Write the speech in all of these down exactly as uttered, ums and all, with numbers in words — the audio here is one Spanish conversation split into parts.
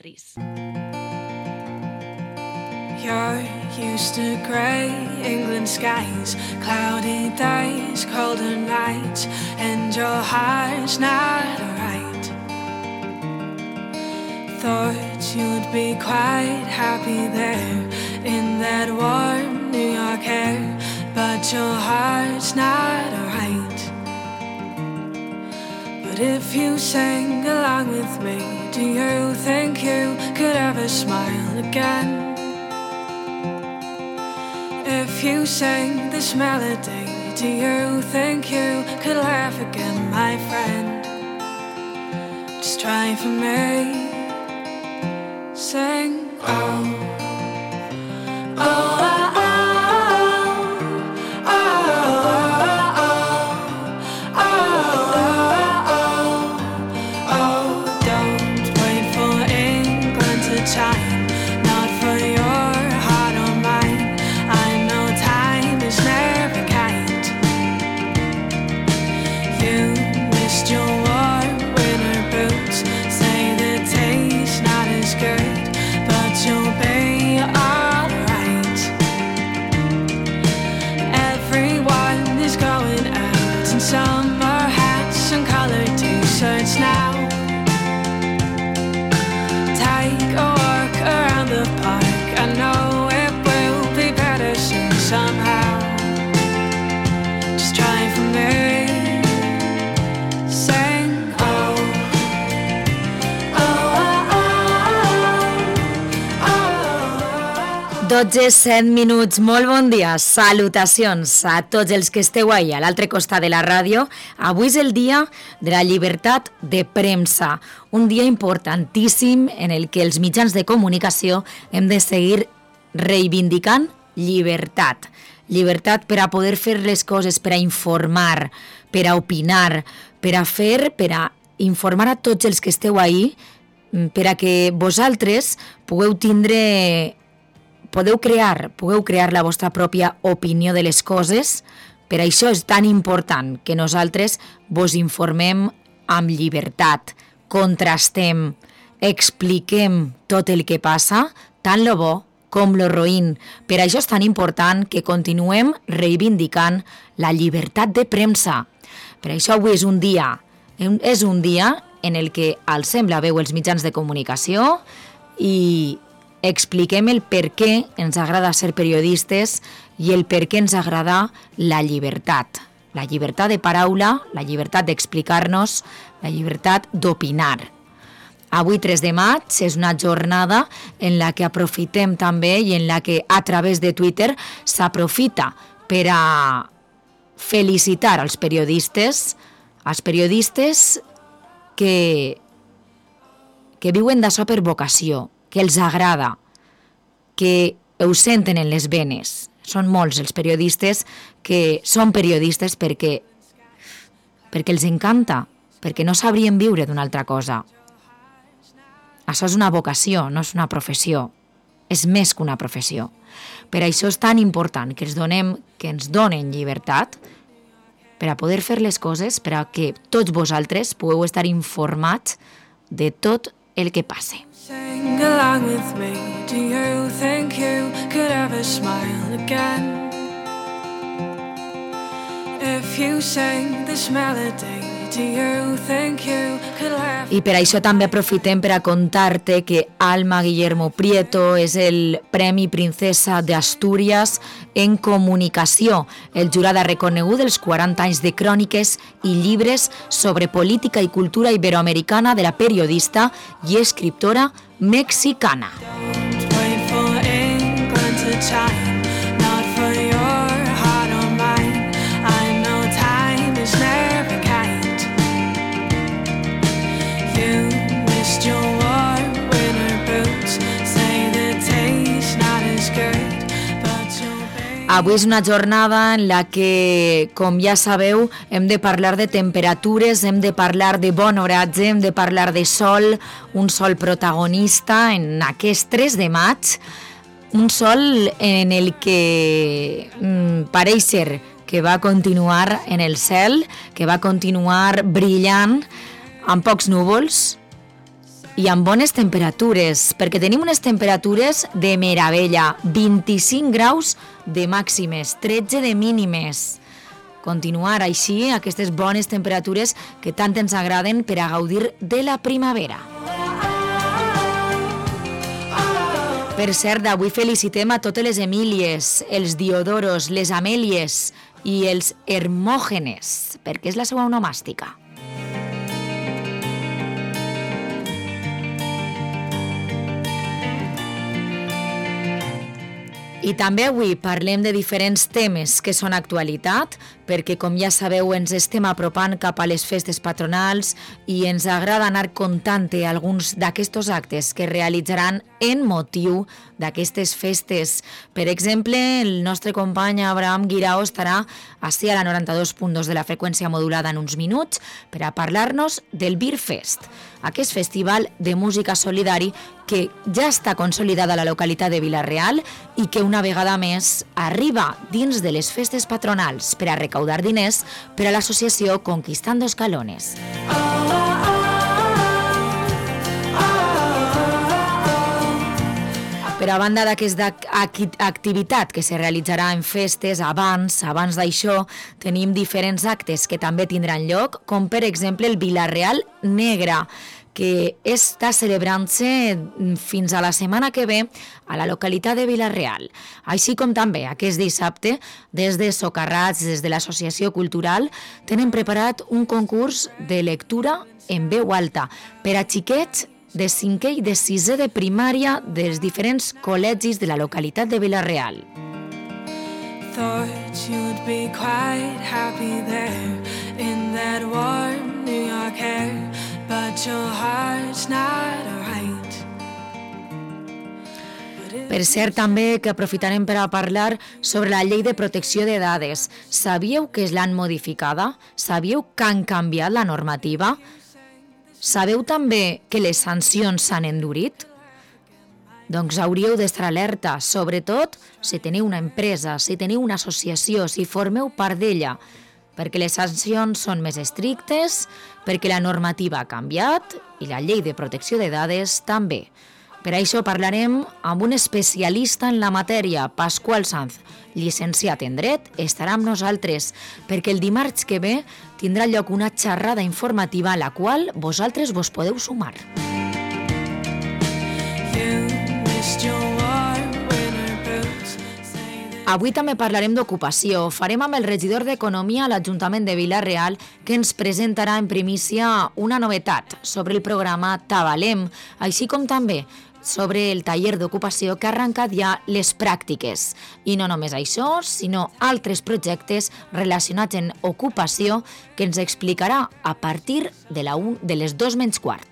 Tris. You're used to grey England skies, cloudy days, colder nights, and your heart's not right. Thought you'd be quite happy there in that warm New York air, but your heart's not right. But if you sang along with me, do you think you could ever smile again? If you sang this melody, do you think you could laugh again, my friend? Just try for me. Sing, oh, oh, oh, oh, oh, oh, oh, oh, oh. Don't wait for England to chime, not for your heart or mine. I know time is never kind. You missed your warm winter boots, say the taste's not as good, but you'll be alright. Everyone is going out in summer hats and colored t-shirts now. Take a walk around the park, I know it will be better soon somehow. Just try for me. Sing, oh, dotze set minuts, molt bon dia, salutacions a tots els que esteu ahí a l'altre costat de la ràdio. Avui és el dia de la llibertat de premsa, un dia importantíssim en el que els mitjans de comunicació hem de seguir reivindicant llibertat. Llibertat per a poder fer les coses, per a informar, per a opinar, per a fer, per a informar a tots els que esteu ahí, per a que vosaltres pugueu tindre... Podeu crear, pugueu crear la vostra pròpia opinió de les coses. Per això és tan important que nosaltres vos informem amb llibertat, contrastem, expliquem tot el que passa, tant lo bo com lo roïn. Per això és tan important que continuem reivindicant la llibertat de premsa. Per això avui és un dia, és un dia en el que alcem la veu els mitjans de comunicació i expliquem el per què ens agrada ser periodistes i el per què ens agrada la llibertat. La llibertat de paraula, la llibertat d'explicar-nos, la llibertat d'opinar. Avui, tres de maig, és una jornada en la que aprofitem també i en la que a través de Twitter s'aprofita per a felicitar els periodistes, els periodistes que, que viuen d'això per vocació, que els agrada, que ho senten en les venes. Són molts els periodistes que són periodistes perquè, perquè els encanta, perquè no sabrien viure d'una altra cosa. Això és una vocació, no és una professió. És més que una professió. Per això és tan important que ens donem, que ens donen llibertat per a poder fer les coses, per a que tots vosaltres pugueu estar informats de tot el que passe. Sing along with me, do you think you could ever smile again? If you sing this melody, do you think you could laugh? I per això també aprofitem per a contar-te que Alma Guillermo Prieto és el Premi Princesa de Astúries en Comunicació. El jurat ha reconegut els quaranta anys de cròniques i llibres sobre política i cultura iberoamericana de la periodista i escriptora mexicana. Don't wait for England to chime, not for your heart or mine. I know time is never kind. You missed your warm winter boots, say the taste's not as good, but you'll be... Avui és una jornada en la que, com ja sabeu, hem de parlar de temperatures, hem de parlar de bon oratge, hem de parlar de sol, un sol protagonista en aquest tres de maig, un sol en el que mm, pareix ser que va continuar en el cel, que va continuar brillant amb pocs núvols i amb bones temperatures, perquè tenim unes temperatures de meravella, vint-i-cinc graus de màximes, tretze de mínimes. Continuar així aquestes bones temperatures que tant ens agraden per a gaudir de la primavera. Per cert, avui felicitem a totes les Emílies, els Diodoros, les Amèlies i els Hermògenes, perquè és la seva onomàstica. I també avui parlem de diferents temes que són actualitat, perquè com ja sabeu ens estem apropant cap a les festes patronals i ens agrada anar contant alguns d'aquests actes que realitzaran en motiu d'aquestes festes. Per exemple, el nostre company Abraham Guirao estarà ací a la noranta-dos punt dos de la freqüència modulada en uns minuts per a parlar-nos del Beer Fest, aquest festival de música solidari que ja està consolidat a la localitat de Vila-real i que una vegada més arriba dins de les festes patronals per a recaudar diners per a l'associació Conquistando Escalones. Per a banda d'aquesta activitat que se realitzarà en festes, abans, abans d'això, tenim diferents actes que també tindran lloc, com per exemple el Vila-real Negre, que està celebrant-se fins a la setmana que ve a la localitat de Vila-real. Així com també aquest dissabte, des de Socarrats, des de l'Associació Cultural, tenen preparat un concurs de lectura en veu alta per a xiquets de cinquè i de sisè de primària dels diferents col·legis de la localitat de Vila-real. Thought you'd be quite happy there in that warm New York air, but your heart's not right. Per cert, també que aprofitarem per a parlar sobre la llei de protecció de dades. Sabíeu que l'han modificada? Sabíeu que han canviat la normativa? Sabeu també que les sancions s'han endurit? Doncs hauríeu d'estar alerta, sobretot si teniu una empresa, si teniu una associació, si formeu part d'ella, perquè les sancions són més estrictes, perquè la normativa ha canviat i la llei de protecció de dades també. Per això parlarem amb un especialista en la matèria, Pasqual Sanz, llicenciat en Dret, estarà amb nosaltres, perquè el dimarts que ve tindrà lloc una xerrada informativa a la qual vosaltres vos podeu sumar. Avui també parlarem d'ocupació. Farem amb el regidor d'Economia a l'Ajuntament de Vila-real, que ens presentarà en primícia una novetat sobre el programa Tabalem, així com també sobre el taller d'ocupació que ha arrencat ja les pràctiques. I no només això, sinó altres projectes relacionats en ocupació que ens explicarà a partir de, la un, de les dos menys quart.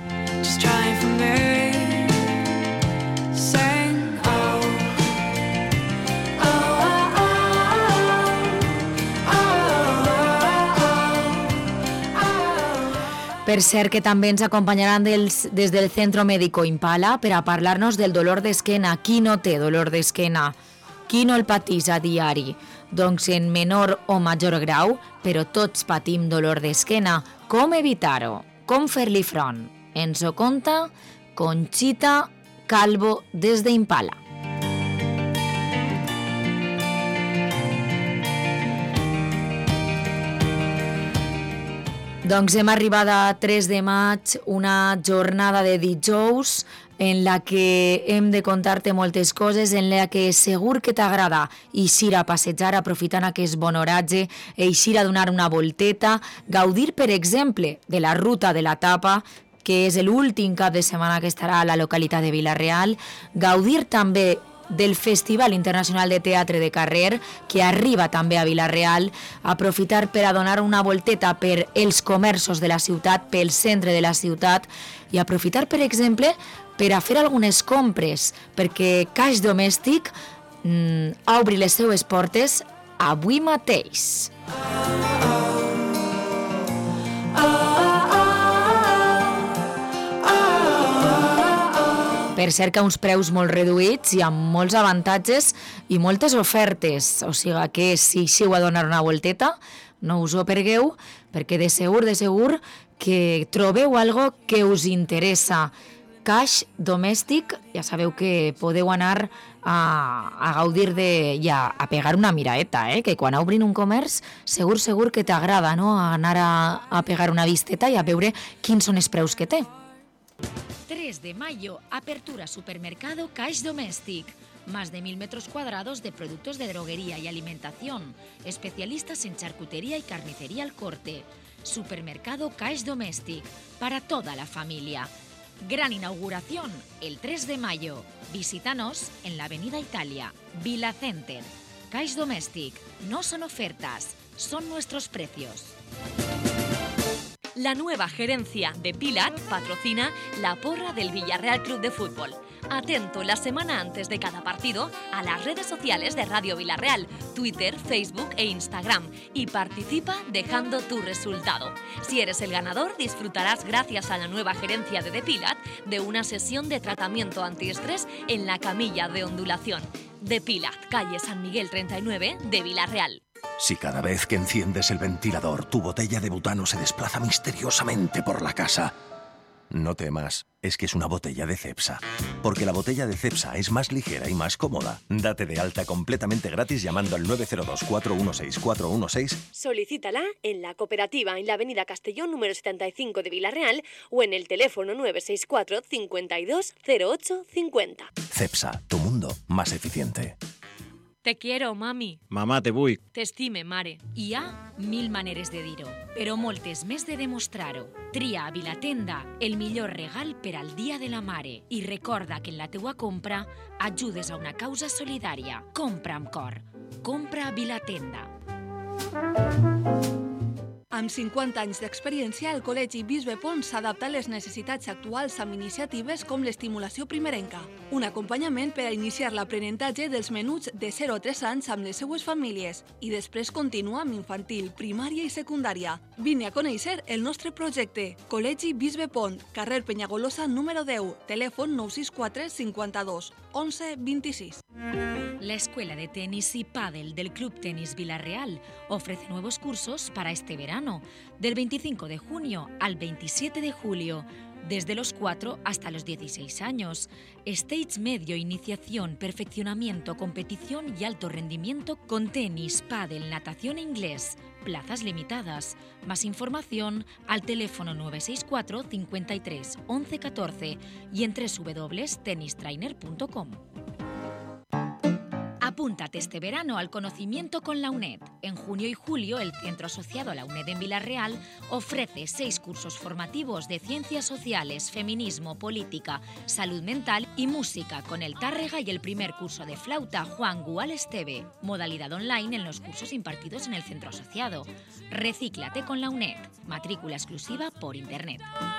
Per cert que també ens acompanyaran dels, des del Centro Médico Impala per a parlar-nos del dolor d'esquena. Qui no té dolor d'esquena? Qui no el patís a diari? Doncs en menor o major grau, però tots patim dolor d'esquena. Com evitar-ho? Com fer-li front? Ens ho conta Conxita Calvo des d'Impala. Doncs hem arribat a tres de maig, una jornada de dijous en la que hem de contar-te moltes coses, en la que segur que t'agrada eixir a passejar aprofitant aquest bon oratge, eixir a donar una volteta, gaudir, per exemple, de la ruta de la tapa, que és l'últim cap de setmana que estarà a la localitat de Vila-real, gaudir també del Festival Internacional de Teatre de Carrer, que arriba també a Vila-real, aprofitar per a donar una volteta per els comerços de la ciutat, pel centre de la ciutat, i aprofitar, per exemple, per a fer algunes compres, perquè Caix Domèstic mm, obri les seues portes avui mateix. Per cert que uns preus molt reduïts i amb molts avantatges i moltes ofertes. O sigui que si xiu a donar una volteta, no us ho pergueu, perquè de segur, de segur que trobeu algo que us interessa. Caix Domèstic, ja sabeu que podeu anar a, a gaudir de... i a, a pegar una miraeta, eh? Que quan obrin un comerç segur, segur que t'agrada, no? Anar a, a pegar una visteta i a veure quins són els preus que té. tres de mayo, apertura supermercado Caix Domèstic. Más de mil metros cuadrados de productos de droguería y alimentación. Especialistas en charcutería y carnicería al corte. Supermercado Caix Domèstic. Para toda la familia. Gran inauguración el tres de mayo. Visítanos en la Avenida Italia, Vila Center. Caix Domèstic. No son ofertas, son nuestros precios. La nueva gerencia de Pilat patrocina la porra del Villarreal Club de Fútbol. Atento la semana antes de cada partido a las redes sociales de Radio Villarreal, Twitter, Facebook e Instagram y participa dejando tu resultado. Si eres el ganador, disfrutarás, gracias a la nueva gerencia de The Pilat, de una sesión de tratamiento antiestrés en la camilla de ondulación. The Pilat, calle San Miguel treinta y nueve de Villarreal. Si cada vez que enciendes el ventilador, tu botella de butano se desplaza misteriosamente por la casa, no temas, es que es una botella de Cepsa. Porque la botella de Cepsa es más ligera y más cómoda. Date de alta completamente gratis llamando al nueve cero dos, cuatro uno seis, cuatro uno seis. Solicítala en la cooperativa en la avenida Castellón número setenta y cinco de Villarreal o en el teléfono nueve seis cuatro, cincuenta y dos, cero ocho cincuenta. Cepsa, tu mundo más eficiente. Te quiero, mami. Mamà, te vull. T'estime, mare. Hi ha mil maneres de dir-ho, però moltes més de demostrar-ho. Tria a Vilatenda el millor regal per al Dia de la Mare i recorda que en la teua compra ajudes a una causa solidària. Compra amb cor. Compra a Vilatenda. Amb cinquanta anys d'experiència, el Col·legi Bisbe Pons s'adapta a les necessitats actuals amb iniciatives com l'estimulació primerenca, un acompanyament per a iniciar l'aprenentatge dels menuts de zero a tres anys amb les seues famílies i després continua amb infantil, primària i secundària. Vine a conèixer el nostre projecte. Col·legi Bisbe Pont, carrer Penyagolosa número deu, telèfon nou sis quatre, cinquanta-dos, onze, vint-i-sis. La Escuela de Tenis y Pádel del Club Tenis Villarreal ofrece nuevos cursos para este verano, del veinticinco de junio al veintisiete de julio, desde los cuatro hasta los dieciséis años. Stage medio, iniciación, perfeccionamiento, competición y alto rendimiento con tenis, pádel, natación e inglés. Plazas limitadas. Más información al teléfono nueve seis cuatro, cincuenta y tres, once, catorce y en doble u doble u doble u punto tennis trainer punto com. Apúntate este verano al conocimiento con la UNED. En junio y julio, el centro asociado a la UNED en Villarreal ofrece seis cursos formativos de ciencias sociales, feminismo, política, salud mental y música, con el Tárrega y el primer curso de flauta Juan Gual Esteve. Modalidad online en los cursos impartidos en el centro asociado. Recíclate con la UNED. Matrícula exclusiva por internet.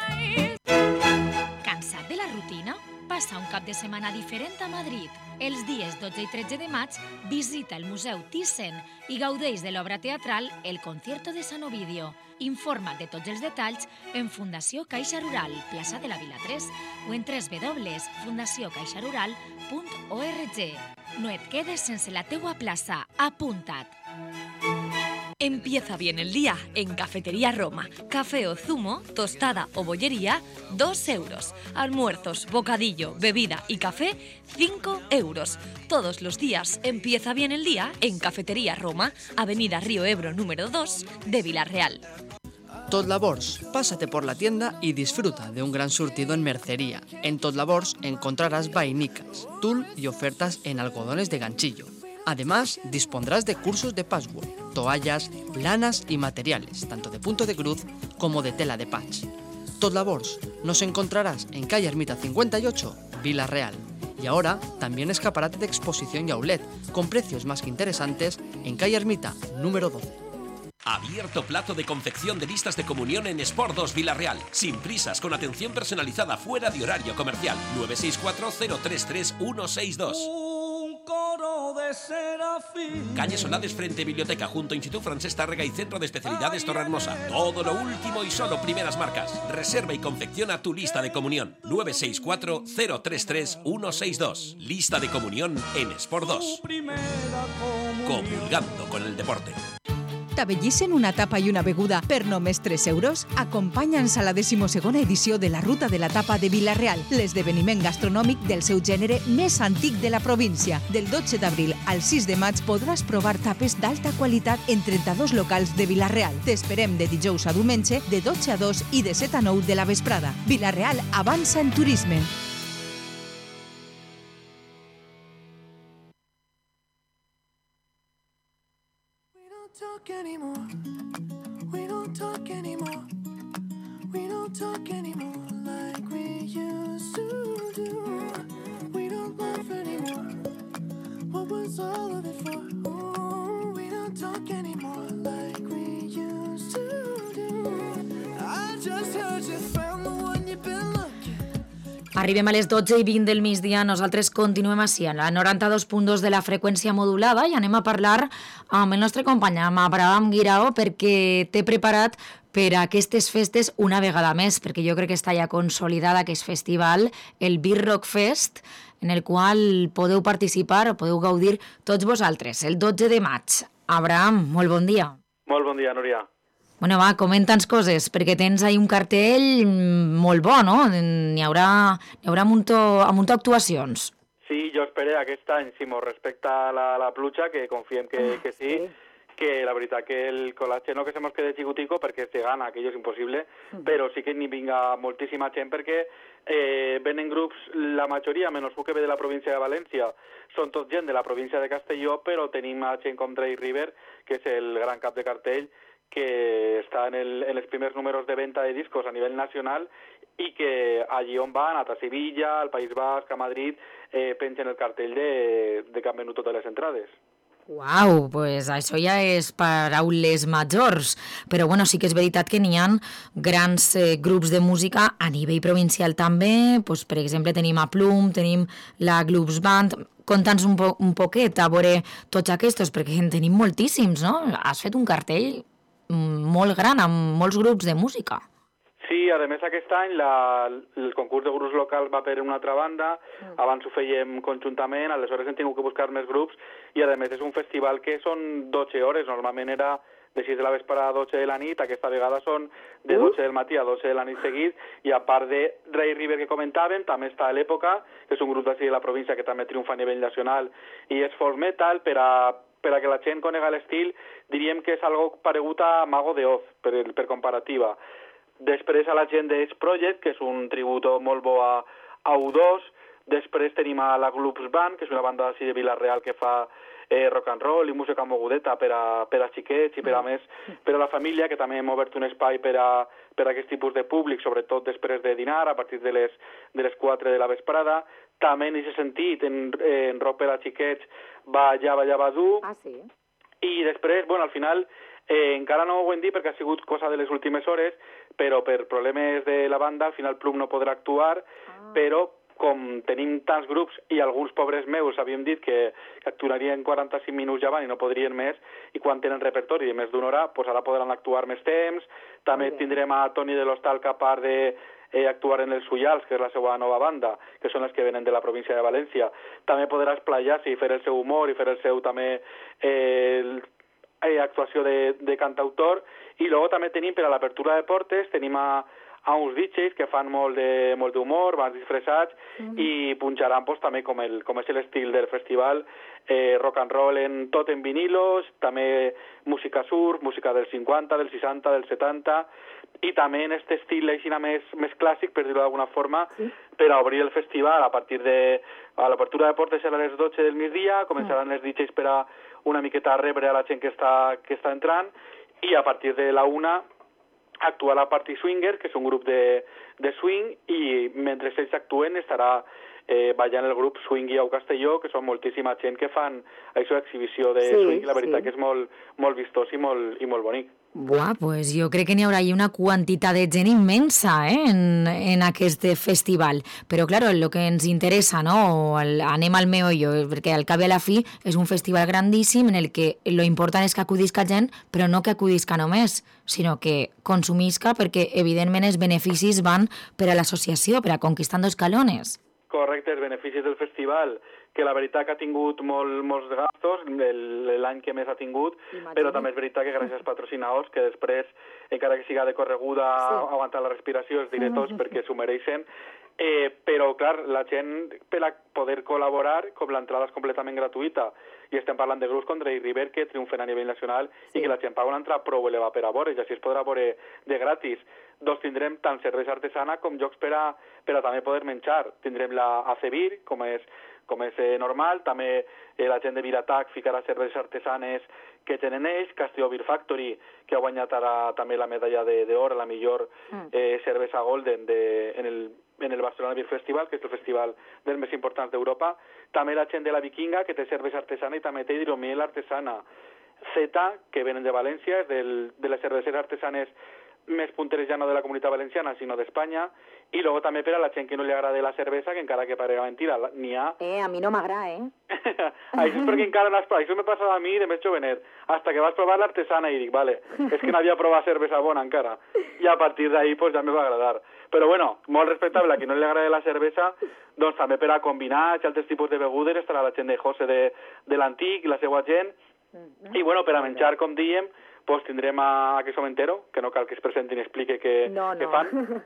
Cansat de la rutina? Passa un cap de setmana diferent a Madrid. Els dies dotze i tretze de maig visita el Museu Thyssen i gaudeix de l'obra teatral El concierto de San Ovidio. Informa't de tots els detalls en Fundació Caixa Rural, plaça de la Vila tres, o en doble u doble u doble u punt fundació caixa rural punt org. No et quedes sense la teua plaça. Apunta't! Empieza bien el día en Cafetería Roma. Café o zumo, tostada o bollería, dos euros. Almuerzos, bocadillo, bebida y café, cinco euros. Todos los días empieza bien el día en Cafetería Roma, Avenida Río Ebro número dos de Villarreal. Tot Labors, pásate por la tienda y disfruta de un gran surtido en mercería. En Tot Labors encontrarás vainicas, tul y ofertas en algodones de ganchillo. Además, dispondrás de cursos de patchwork, toallas, lanas y materiales, tanto de punto de cruz como de tela de patch. Tot Labors, nos encontrarás en calle Ermita cincuenta y ocho, Villarreal. Y ahora también escaparate de exposición y outlet, con precios más que interesantes en calle Ermita número doce. Abierto plazo de confección de listas de comunión en Sport dos Villarreal. Sin prisas, con atención personalizada fuera de horario comercial. nueve seis cuatro, cero tres tres, uno seis dos. Calle Solades frente a Biblioteca, junto a Instituto Francés Tárrega y Centro de Especialidades Torrehermosa. Todo lo último y solo primeras marcas. Reserva y confecciona tu lista de comunión. nueve seis cuatro, cero tres tres, uno seis dos. Lista de comunión en Sport dos. Comulgando con el deporte. T'abellissen una tapa i una beguda per només tres euros? Acompanya'ns a la decimosegona edició de la Ruta de la Tapa de Vila-real, l'esdeveniment gastronòmic del seu gènere més antic de la província. Del dotze d'abril al sis de maig podràs provar tapes d'alta qualitat en trenta-dos locals de Vila-real. T'esperem de dijous a diumenge, de dotze a dos i de set a nou de la vesprada. Vila-real avança en turisme. Talk anymore. We don't talk anymore. We don't talk anymore like we used to do. We don't laugh anymore. What was all of it for? Ooh, we don't talk anymore like we used to do. I just heard you found the one you've been looking. Arribem a les dotze i vint del migdia, nosaltres continuem així, a la noranta-dos punt dos de la freqüència modulada i anem a parlar amb el nostre company, amb Abraham Guirao, perquè t'he preparat per a aquestes festes una vegada més, perquè jo crec que està ja consolidada aquest festival, el Beer Rock Fest, en el qual podeu participar o podeu gaudir tots vosaltres, el dotze de maig. Abraham, molt bon dia. Molt bon dia, Núria. Bueno, va, comenta'ns coses, perquè tens ahí un cartell molt bo, no? N'hi haurà, n'hi haurà muntó, a muntó actuacions. Sí, jo espero aquest any, si mos respecta la, la pluja, que confiem que, que sí, que la veritat que el col·latge no que se mos quede xicutico perquè se gana, que això és impossible, però sí que n'hi vinga moltíssima gent perquè eh, venen grups, la majoria, menys que ve de la província de València, són tot gent de la província de Castelló, però tenim a gent com Dry River, que és el gran cap de cartell, que està en, el, en els primers números de venda de discos a nivell nacional i que allí on van, a Sevilla, al País Basc, a Madrid, eh, pengen el cartell de, de que han venut totes les entrades. Uau, pues això ja és paraules majors, però bueno, sí que és veritat que n'hi ha grans eh, grups de música a nivell provincial també, pues, per exemple tenim a Plum, tenim la Gloops Band. Conta'ns un, po un poquet a veure tots aquests, perquè en tenim moltíssims, no? Has fet un cartell molt gran amb molts grups de música. Sí, a més aquest any la, el concurs de grups locals va per una altra banda, mm. abans ho fèiem conjuntament, aleshores hem tingut que buscar més grups i a més és un festival que són dotze hores, normalment era de sis de la vesprada a dotze de la nit, aquesta vegada són de dotze del matí a dotze de la nit seguit i a part de Dry River que comentàvem, també està a l'Època, que és un grup d'ací de la província que també triomfa a nivell nacional i és folk metal per a per a que la gent conega l'estil, diríem que és algo paregut a Mago de Oz, per, per comparativa. Després a la gent d'Edge Project, que és un tributo molt bo a, a U dos, després tenim a la Gloops Band, que és una banda d'ací de Vila-real que fa eh, rock and roll i música mogudeta per a, per a xiquets i per a més per a la família, que també hem obert un espai per a, per a aquest tipus de públic, sobretot després de dinar, a partir de les, de les quatre de la vesprada. També en aquest sentit, en, en rock per a xiquets, va ja, va ja, va dur. Ah, sí? I després, bueno, al final, eh, encara no ho hem dit perquè ha sigut cosa de les últimes hores, però per problemes de la banda, al final Plum no podrà actuar, ah. però com tenim tants grups i alguns pobres meus havíem dit que, que actuarien quaranta-cinc minuts ja van i no podrien més, i quan tenen repertori de més d'una hora, pues ara podran actuar més temps. També tindrem a Toni de l'Hostal, que a part de eh, actuar en els Ullals, que és la seva nova banda, que són les que venen de la província de València, també podrà esplayar-se i fer el seu humor i fer el seu també eh, el, eh, actuació de, de cantautor. I després també tenim per a l'apertura de portes, tenim a a uns D Js que fan molt de molt d'humor, van disfressats mm. i punxaran pues, també com, el, com és l'estil del festival, eh, rock and roll en tot en vinilos, també música surf, música dels cinquanta, dels seixanta, dels setanta, i també en aquest estil així més, més clàssic, per dir-ho d'alguna forma, sí. per a obrir el festival a partir de... a l'apertura de portes serà a les dotze del migdia, començaran mm. els D Js per a una miqueta a rebre a la gent que està, que està entrant, i a partir de la una actuarà Party Swinger, que és un grup de, de swing, i mentre ells actuen estarà eh, ballant el grup Swing i Au Castelló, que són moltíssima gent que fan això d'exhibició de sí, swing, i la veritat sí. que és molt, molt vistós i molt, i molt bonic. Buah, pues jo crec que n'hi haurà una quantitat de gent immensa eh, en, en aquest festival. Però, clar, el que ens interessa, no? El, anem al meollo, perquè al cap i a la fi és un festival grandíssim en el que lo important és que acudisca gent, però no que acudisca només, sinó que consumisca, perquè, evidentment, els beneficis van per a l'associació, per a Conquistando Escalones. Correcte, els beneficis del festival, que la veritat que ha tingut molt, molts gastos, l'any que més ha tingut, Imagina. Però també és veritat que gràcies als patrocinadors, que després, encara que siga de correguda, sí. aguantar la respiració, els diré tots perquè s'ho mereixen, eh, però clar, la gent per a poder col·laborar, com l'entrada és completament gratuïta, i estem parlant de grups com Drake River, que triomfen a nivell nacional, sí. i que la gent paga una entrada prou elevada per a veure, i així es podrà veure de gratis. Doncs tindrem tant cervesa artesana com jocs per a, per a també poder menjar. Tindrem la Acebir, com és, com és eh, normal, també eh, la gent de Viratac ficarà cerveses artesanes que tenen ells, Castillo Beer Factory, que ha guanyat ara també la medalla d'or a la millor eh, cervesa golden de, en, el, en el Barcelona Beer Festival, que és el festival dels més importants d'Europa. També la gent de la Vikinga, que té cervesa artesana, i també té hidromiel artesana. Zeta, que venen de València, és del, de les cerveseres artesanes més punteres ja no de la comunitat valenciana, sinó d'Espanya, i luego també per a la gent que no li agrada la cervesa, que encara que parega mentira, n'hi ha... Eh, a mi no m'agrada, eh? Això és perquè encara no has provat, això m'ha passat a mi de més jovenet, hasta que vas provar l'artesana i dic, vale, és que no havia provat cervesa bona encara, i a partir d'ahí pues, ja me va agradar. Però bueno, molt respectable a qui no li agrada la cervesa, doncs també per a combinar i altres tipus de begudes estarà la gent de José de, de l'Antic i la seva gent, i bueno, per a menjar, com diem, pues tindrem a, a Queso Mentero, que no cal que es presentin i explique què no, no. fan.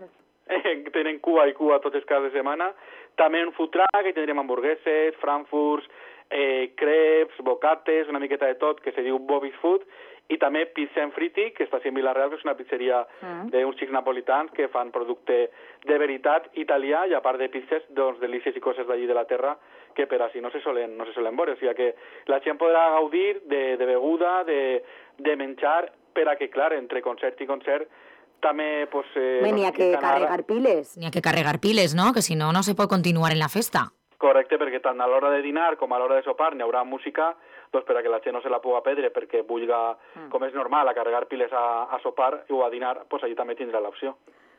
Tenen cua i cua totes cada setmana. També un food truck, que tindrem hamburgueses, frankfurts, eh, crepes, bocates, una miqueta de tot, que se diu Bobby's Food, i també Pizza and Fritti, que està a Vilareal, que és una pizzeria mm. d'uns xics napolitans que fan producte de veritat italià, i a part de pizzas, doncs, delícies i coses d'allí de la terra, que per així no se solen, no se solen veure. O sigui que la gent podrà gaudir de, de beguda, de, de menjar, per a que, clar, entre concert i concert, també... Pues, eh, N'hi ha que carregar piles. N'hi ha que carregar piles, no? Que si no, no se pot continuar en la festa. Correcte, perquè tant a l'hora de dinar com a l'hora de sopar n'hi haurà música, doncs per a que la gent no se la puga perdre, perquè vulga, mm. com és normal, a carregar piles a, a sopar o a dinar, doncs allí també tindrà l'opció.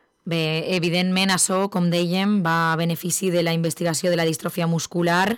Bé, evidentment, això, com dèiem, va a benefici de la investigació de la distròfia muscular,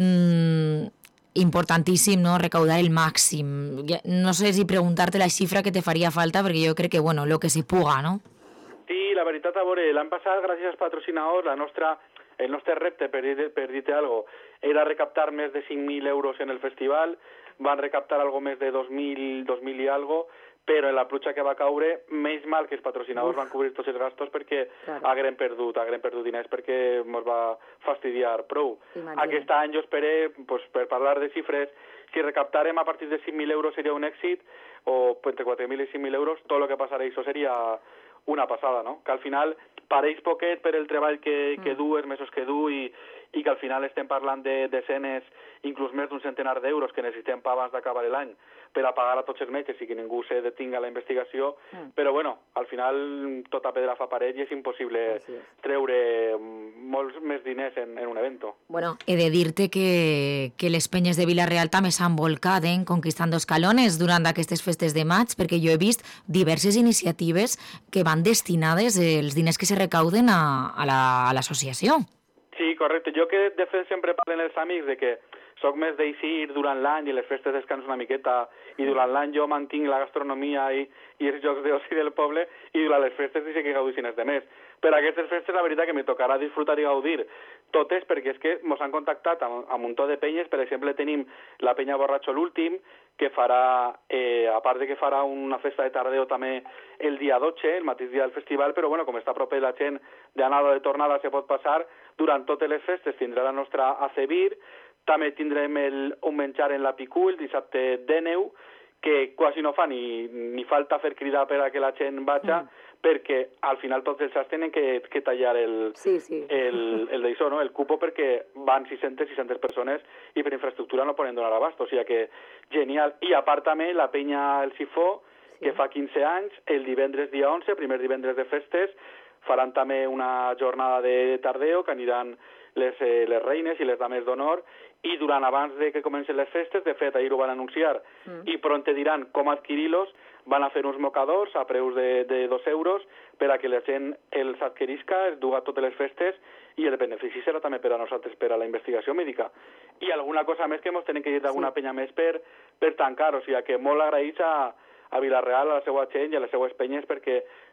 mm, importantíssim, no?, recaudar el màxim. No sé si preguntar-te la xifra que te faria falta, perquè jo crec que, bueno, lo que se puga, no? Sí, la veritat, a veure, l'any passat, gràcies als patrocinadors, la nostra, el nostre repte, per, per dir-te algo, era recaptar més de cinc mil euros en el festival, van recaptar algo més de dos mil, dos mil i algo, però en la pluja que va caure, més mal que els patrocinadors Uf. van cobrir tots els gastos perquè claro. haguem perdut, haguem perdut diners perquè ens va fastidiar prou. Imagina. Aquest any jo esperé, pues, per parlar de xifres, si recaptàrem a partir de cinc mil euros seria un èxit, o entre quatre mil i cinc mil euros, tot el que passarà això seria una passada, no? Que al final pareix poquet per el treball que, que mm. du, els mesos que du, i, i que al final estem parlant de desenes, inclús més d'un centenar d'euros que necessitem abans d'acabar l'any per a pagar a tots els metges i que ningú se detinga la investigació, mm. però bueno, al final tota pedra fa paret i és impossible sí. treure molts més diners en, en un evento. Bueno, he de dir-te que, que les penyes de Vila-real també s'han volcat en conquistando escalones durant aquestes festes de maig, perquè jo he vist diverses iniciatives que van destinades els diners que se recauden a, a l'associació. Sí, correcte. Jo que de fet sempre parlen els amics de que soc més d'eixir durant l'any i les festes descanso una miqueta, i durant l'any jo mantinc la gastronomia i, i els jocs d'oci del poble, i durant les festes dic que gaudissin els demés. Per a aquestes festes la veritat que me tocarà disfrutar i gaudir totes, perquè és que ens han contactat amb, amb un muntó de penyes. Per exemple, tenim la penya Borratxo l'últim, que farà, eh, a part de que farà una festa de tardeo també el dia dotze, el mateix dia del festival, però bueno, com està a prop la gent d'anada o de tornada se pot passar, durant totes les festes tindrà la nostra Acebir. També tindrem el, un menjar en la Picú el dissabte dèneu, que quasi no fa ni, ni falta fer cridar per a que la gent vagi, mm. perquè al final tots els anys tenen que, que tallar el, sí, sí. el, el d'això, no? El cupo, perquè van sis-centes persones i per infraestructura no poden donar abast, o sigui que genial. I a part també la penya El Sifó, sí. que fa quinze anys, el divendres dia onze, primer divendres de festes, faran també una jornada de tardeo que aniran les, eh, les reines i les dames d'honor, i durant abans de que comencen les festes, de fet ahir ho van anunciar, mm. i pronte diran com adquirir-los, van a fer uns mocadors a preus de, de dos euros per a que la gent els adquirisca, els duga totes les festes, i el benefici serà també per a nosaltres, per a la investigació mèdica. I alguna cosa més que ens tenen que dir d'alguna sí. penya més per, per tancar, o sigui que molt agraïts a, a Vila-real, a la seva gent i a les seues penyes, perquè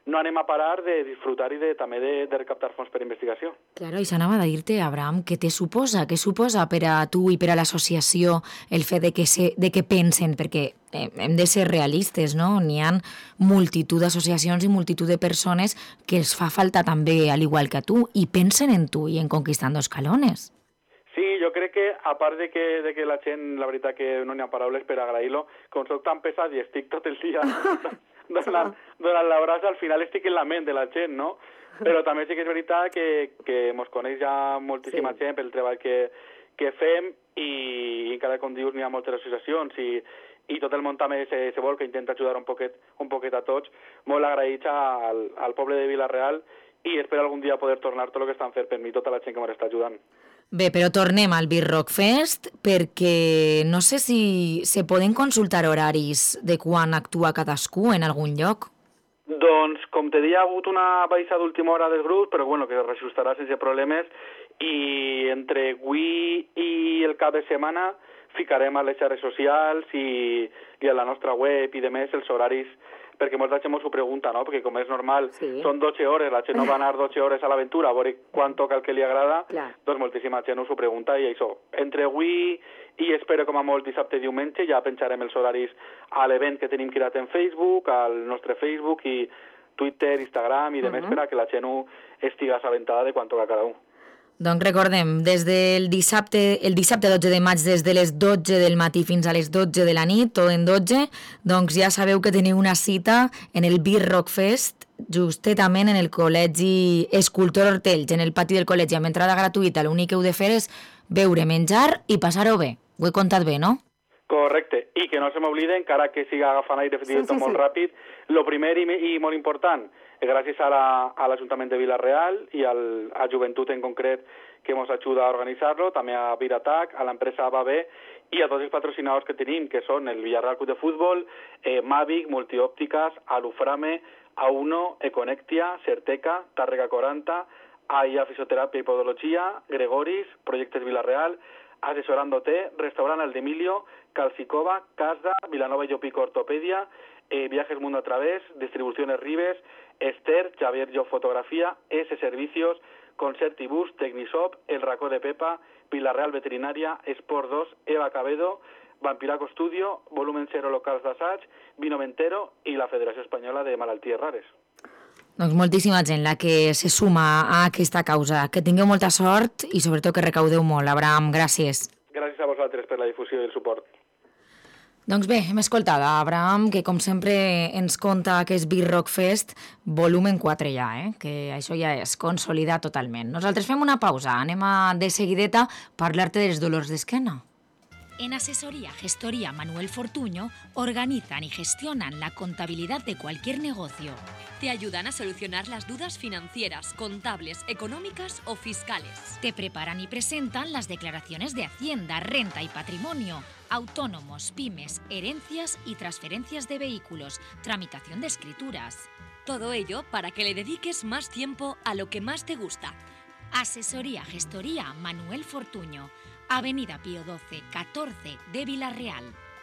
no anem a parar de disfrutar i de, també de, de recaptar fons per investigació. Claro, i s'anava a dir-te, Abraham, què te suposa? Què suposa per a tu i per a l'associació el fet de que, se, de que pensen? Perquè hem de ser realistes, no? N'hi ha multitud d'associacions i multitud de persones que els fa falta també, al igual que a tu, i pensen en tu i en Conquistando Escalones. Sí, jo crec que, a part de que, de que la gent, la veritat que no n'hi ha paraules per agrair-lo, com soc tan pesat i estic tot el dia donant, donant l'abraç, al final estic en la ment de la gent, no? Però també sí que és veritat que, que mos coneix ja moltíssima sí. gent pel treball que, que fem i, i encara com dius n'hi ha moltes associacions i, i tot el món també se, se vol que intenta ajudar un poquet, un poquet a tots. Molt agraïts al, al poble de Vila-real i espero algun dia poder tornar tot el que estan fent per mi, tota la gent que m'està ajudant. Bé, però tornem al Beer Rock Fest perquè no sé si se poden consultar horaris de quan actua cadascú en algun lloc. Doncs, com te deia, ha hagut una baixa d'última hora del grup, però bueno, que es reajustarà sense problemes i entre avui i el cap de setmana ficarem a les xarxes socials i, i a la nostra web i demés els horaris, perquè molta gent m'ho pregunta, no? Perquè com és normal, sí. són dotze hores, la gent no va anar dotze hores a l'aventura a veure quan toca el que li agrada, Clar. doncs moltíssima gent us ho pregunta i això. Entre avui i espero com a molt dissabte i diumenge ja penjarem els horaris a l'event que tenim creat en Facebook, al nostre Facebook i Twitter, Instagram i demés uh-huh. per a que la gent ho estiga assabentada de quan toca cada un. Doncs recordem, des del dissabte, el dissabte dotze de maig, des de les dotze del matí fins a les dotze de la nit, tot en dotze, doncs ja sabeu que teniu una cita en el Beer Rock Fest, justament en el Col·legi Escultor Hortells, en el pati del col·legi, amb entrada gratuïta. L'únic que heu de fer és beure, menjar i passar-ho bé. Ho he contat bé, no? Correcte, i que no se m'oblide, encara que siga agafant aire sí, sí, molt sí. ràpid, lo primer i, i molt important, gràcies a l'Ajuntament la, de Vila-real i al, a Joventut en concret que ens ajuda a organitzar-lo, també a Viratac, a l'empresa A B A B i a tots els patrocinadors que tenim, que són el Villarreal Club de Futbol, eh, Mavic, Multiòptiques, Aluframe, A uno, Econectia, Certeca, Tàrrega quaranta, A I A Fisioteràpia i Podologia, Gregoris, Projectes Vila-real, Asesorándote, Restaurant El d'Emilio, Calcicova, Casda, Vilanova i Llopico Ortopedia, eh, Viajes Mundo a Través, Distribuciones Ribes, Esther, Javier Yo Fotografía, S Servicios, Concert i Bus, Tecnisop, El Racó de Pepa, Vila-real Veterinaria, Sport dos, Eva Cabedo, Vampiraco Studio, Volumen cero Locals d'Assaig, Vino Ventero i la Federació Espanyola de Malalties Rares. Doncs moltíssima gent la que se suma a aquesta causa. Que tingueu molta sort i sobretot que recaudeu molt. Abraham, gràcies. Gràcies a vosaltres per la difusió i el suport. Doncs bé, hem escoltat a Abraham, que com sempre ens conta que és Beer Rock Fest, volumen quatre ja, eh? Que això ja és consolidat totalment. Nosaltres fem una pausa, anem a de seguideta a parlar-te dels dolors d'esquena. En Asesoría Gestoría Manuel Fortuño organizan y gestionan la contabilidad de cualquier negocio. Te ayudan a solucionar las dudas financieras, contables, económicas o fiscales. Te preparan y presentan las declaraciones de Hacienda, renta y patrimonio, autónomos, pymes, herencias y transferencias de vehículos, tramitación de escrituras. Todo ello para que le dediques más tiempo a lo que más te gusta. Asesoría Gestoría Manuel Fortuño, Avenida Pío doce, catorze de Vila-real.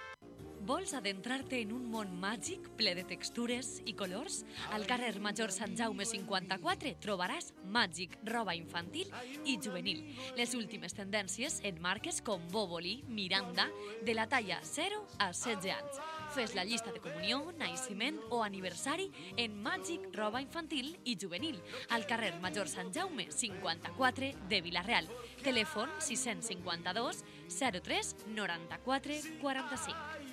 Vols adentrar-te en un món màgic ple de textures i colors? Al carrer Major Sant Jaume cinquanta-quatre trobaràs Màgic, roba infantil i juvenil. Les últimes tendències en marques com Boboli, Miranda, de la talla zero a setze anys. Fes la llista de comunió, naixement o aniversari en Màgic, roba infantil i juvenil. Al carrer Major Sant Jaume cinquanta-quatre de Vila-real. Telèfon sis cinquanta-dos zero tres noranta-quatre quaranta-cinc.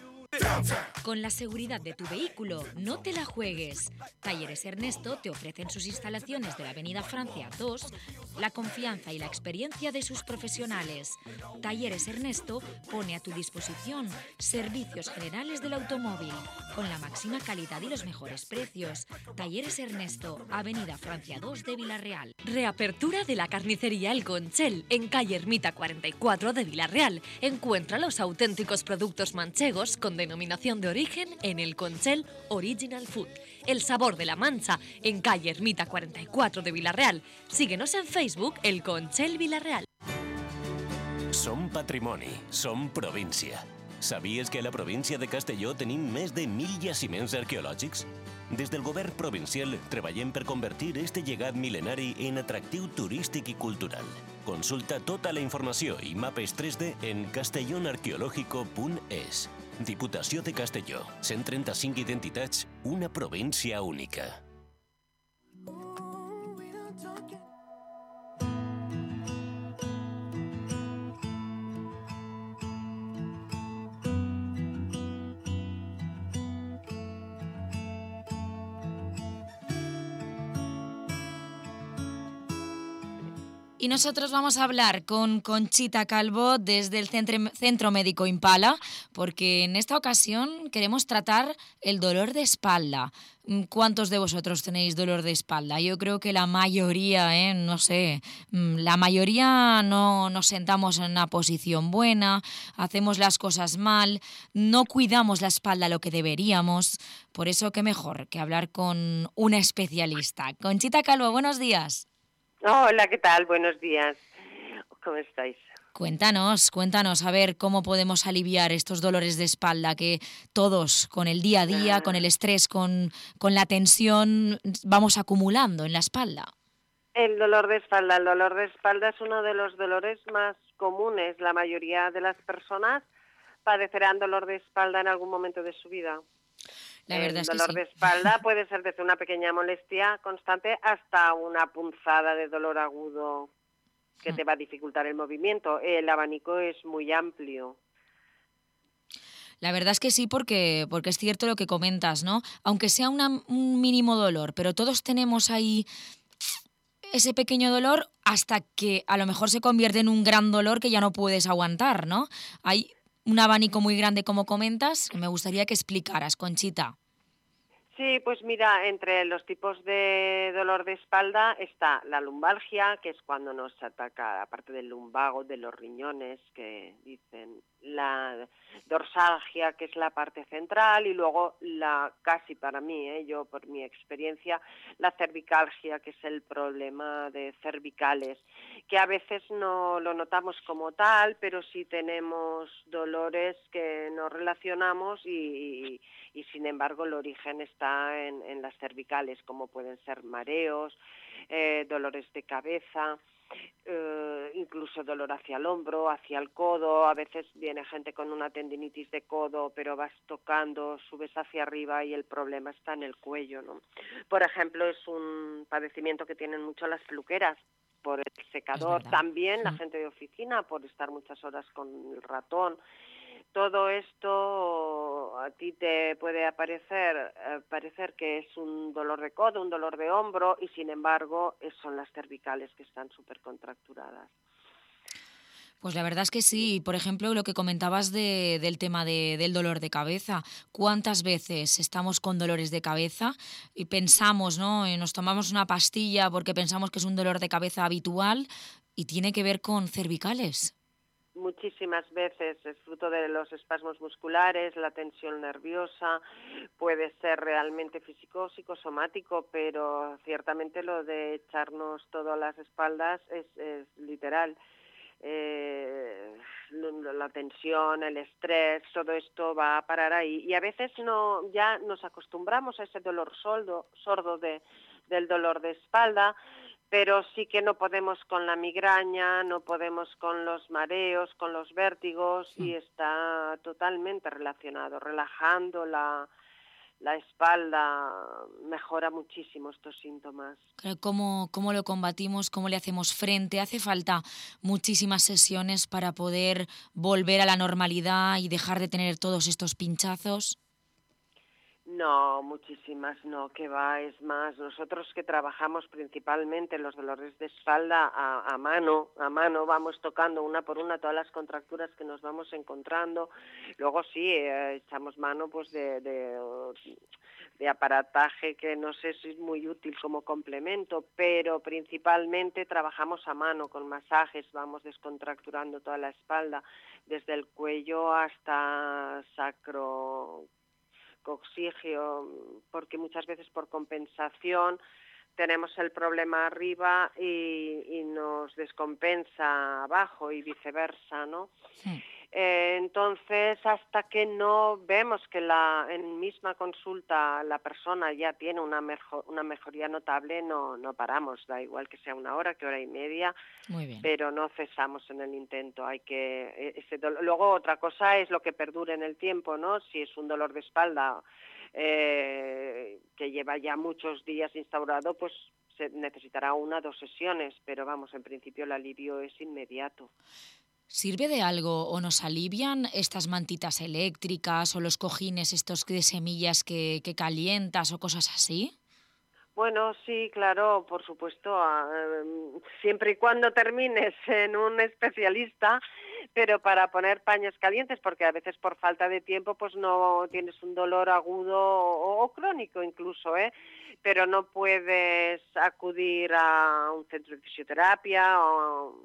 Con la seguridad de tu vehículo, no te la juegues. Talleres Ernesto te ofrecen sus instalaciones de la Avenida Francia dos, la confianza y la experiencia de sus profesionales. Talleres Ernesto pone a tu disposición servicios generales del automóvil, con la máxima calidad y los mejores precios. Talleres Ernesto, Avenida Francia dos de Vila-real. Reapertura de la carnicería El Conchel, en calle Ermita cuarenta y cuatro de Vila-real. Encuentra los auténticos productos manchegos con denominación de origen en El Conchel Original Food. El sabor de la Mancha, en calle Ermita cuarenta y cuatro de Vila-real. Síguenos en Facebook, El Conchel Vila-real. Som patrimoni, som província. Sabies que a la província de Castelló tenim més de mil jaciments arqueològics? Des del govern provincial treballem per convertir este llegat mil·lenari en atractiu turístic i cultural. Consulta tota la informació i mapes tres D en castellonarqueológico punt es. Diputació de Castelló. cent trenta-cinc identitats, una província única. Y nosotros vamos a hablar con Conchita Calvo desde el Centro, Centro Médico Impala, porque en esta ocasión queremos tratar el dolor de espalda. ¿Cuántos de vosotros tenéis dolor de espalda? Yo creo que la mayoría, ¿eh? no sé, la mayoría no nos sentamos en una posición buena, hacemos las cosas mal, no cuidamos la espalda lo que deberíamos. Por eso, qué mejor que hablar con una especialista. Conchita Calvo, buenos días. Hola, ¿qué tal? Buenos días. ¿Cómo estáis? Cuéntanos, cuéntanos, a ver cómo podemos aliviar estos dolores de espalda que todos, con el día a día, ah. con el estrés, con, con la tensión, vamos acumulando en la espalda. El dolor de espalda. El dolor de espalda es uno de los dolores más comunes. La mayoría de las personas padecerán dolor de espalda en algún momento de su vida. La verdad el es que dolor sí. de espalda puede ser desde una pequeña molestia constante hasta una punzada de dolor agudo que te va a dificultar el movimiento. El abanico es muy amplio. La verdad es que sí, porque, porque es cierto lo que comentas, ¿no? Aunque sea una, un mínimo dolor, pero todos tenemos ahí ese pequeño dolor hasta que a lo mejor se convierte en un gran dolor que ya no puedes aguantar, ¿no? Hay un abanico muy grande, como comentas, que me gustaría que explicaras, Conchita. Sí, pues mira, entre los tipos de dolor de espalda está la lumbalgia, que es cuando nos ataca la parte del lumbago, de los riñones, que dicen, la dorsalgia, que es la parte central, y luego la, casi para mí, ¿eh? yo por mi experiencia, la cervicalgia, que es el problema de cervicales, que a veces no lo notamos como tal, pero sí tenemos dolores que no relacionamos y, y, y sin embargo el origen está En, en las cervicales, como pueden ser mareos, eh, dolores de cabeza, eh, incluso dolor hacia el hombro, hacia el codo. A veces viene gente con una tendinitis de codo, pero vas tocando, subes hacia arriba y el problema está en el cuello, ¿no? Por ejemplo, es un padecimiento que tienen mucho las peluqueras, por el secador, también la gente de oficina, por estar muchas horas con el ratón. Todo esto a ti te puede aparecer, eh, parecer que es un dolor de codo, un dolor de hombro, y sin embargo son las cervicales que están súper contracturadas. Pues la verdad es que sí. Por ejemplo, lo que comentabas de, del tema de, del dolor de cabeza. ¿Cuántas veces estamos con dolores de cabeza y pensamos, ¿no? Y nos tomamos una pastilla porque pensamos que es un dolor de cabeza habitual y tiene que ver con cervicales? Muchísimas veces es fruto de los espasmos musculares, la tensión nerviosa, puede ser realmente físico o psicosomático, pero ciertamente lo de echarnos todo a las espaldas es, es literal. Eh, la tensión, el estrés, todo esto va a parar ahí. Y a veces no, ya nos acostumbramos a ese dolor sordo, sordo de, del dolor de espalda, pero sí que no podemos con la migraña, no podemos con los mareos, con los vértigos, y está totalmente relacionado. Relajando la, la espalda mejora muchísimo estos síntomas. ¿Cómo, ¿Cómo lo combatimos? ¿Cómo le hacemos frente? ¿Hace falta muchísimas sesiones para poder volver a la normalidad y dejar de tener todos estos pinchazos? No, muchísimas no, que va, es más, nosotros que trabajamos principalmente los dolores de espalda a, a mano, a mano vamos tocando una por una todas las contracturas que nos vamos encontrando, luego sí, eh, echamos mano pues de, de, de aparataje que no sé si es muy útil como complemento, pero principalmente trabajamos a mano con masajes, vamos descontracturando toda la espalda, desde el cuello hasta sacro, coxigio, porque muchas veces por compensación tenemos el problema arriba y, y nos descompensa abajo y viceversa, ¿no? Sí. Eh, entonces, hasta que no vemos que la, en misma consulta la persona ya tiene una, mejor, una mejoría notable, no, no paramos, da igual que sea una hora, que hora y media, Muy bien. pero no cesamos en el intento. Hay que ese dolor. Luego otra cosa es lo que perdure en el tiempo, ¿no? Si es un dolor de espalda eh, que lleva ya muchos días instaurado, pues se necesitará una o dos sesiones, pero vamos, en principio el alivio es inmediato. ¿Sirve de algo o nos alivian estas mantitas eléctricas o los cojines estos de semillas que, que calientas o cosas así? Bueno, sí, claro, por supuesto, uh, siempre y cuando termines en un especialista, pero para poner paños calientes, porque a veces por falta de tiempo pues no tienes un dolor agudo o, o crónico incluso, ¿eh? Pero no puedes acudir a un centro de fisioterapia o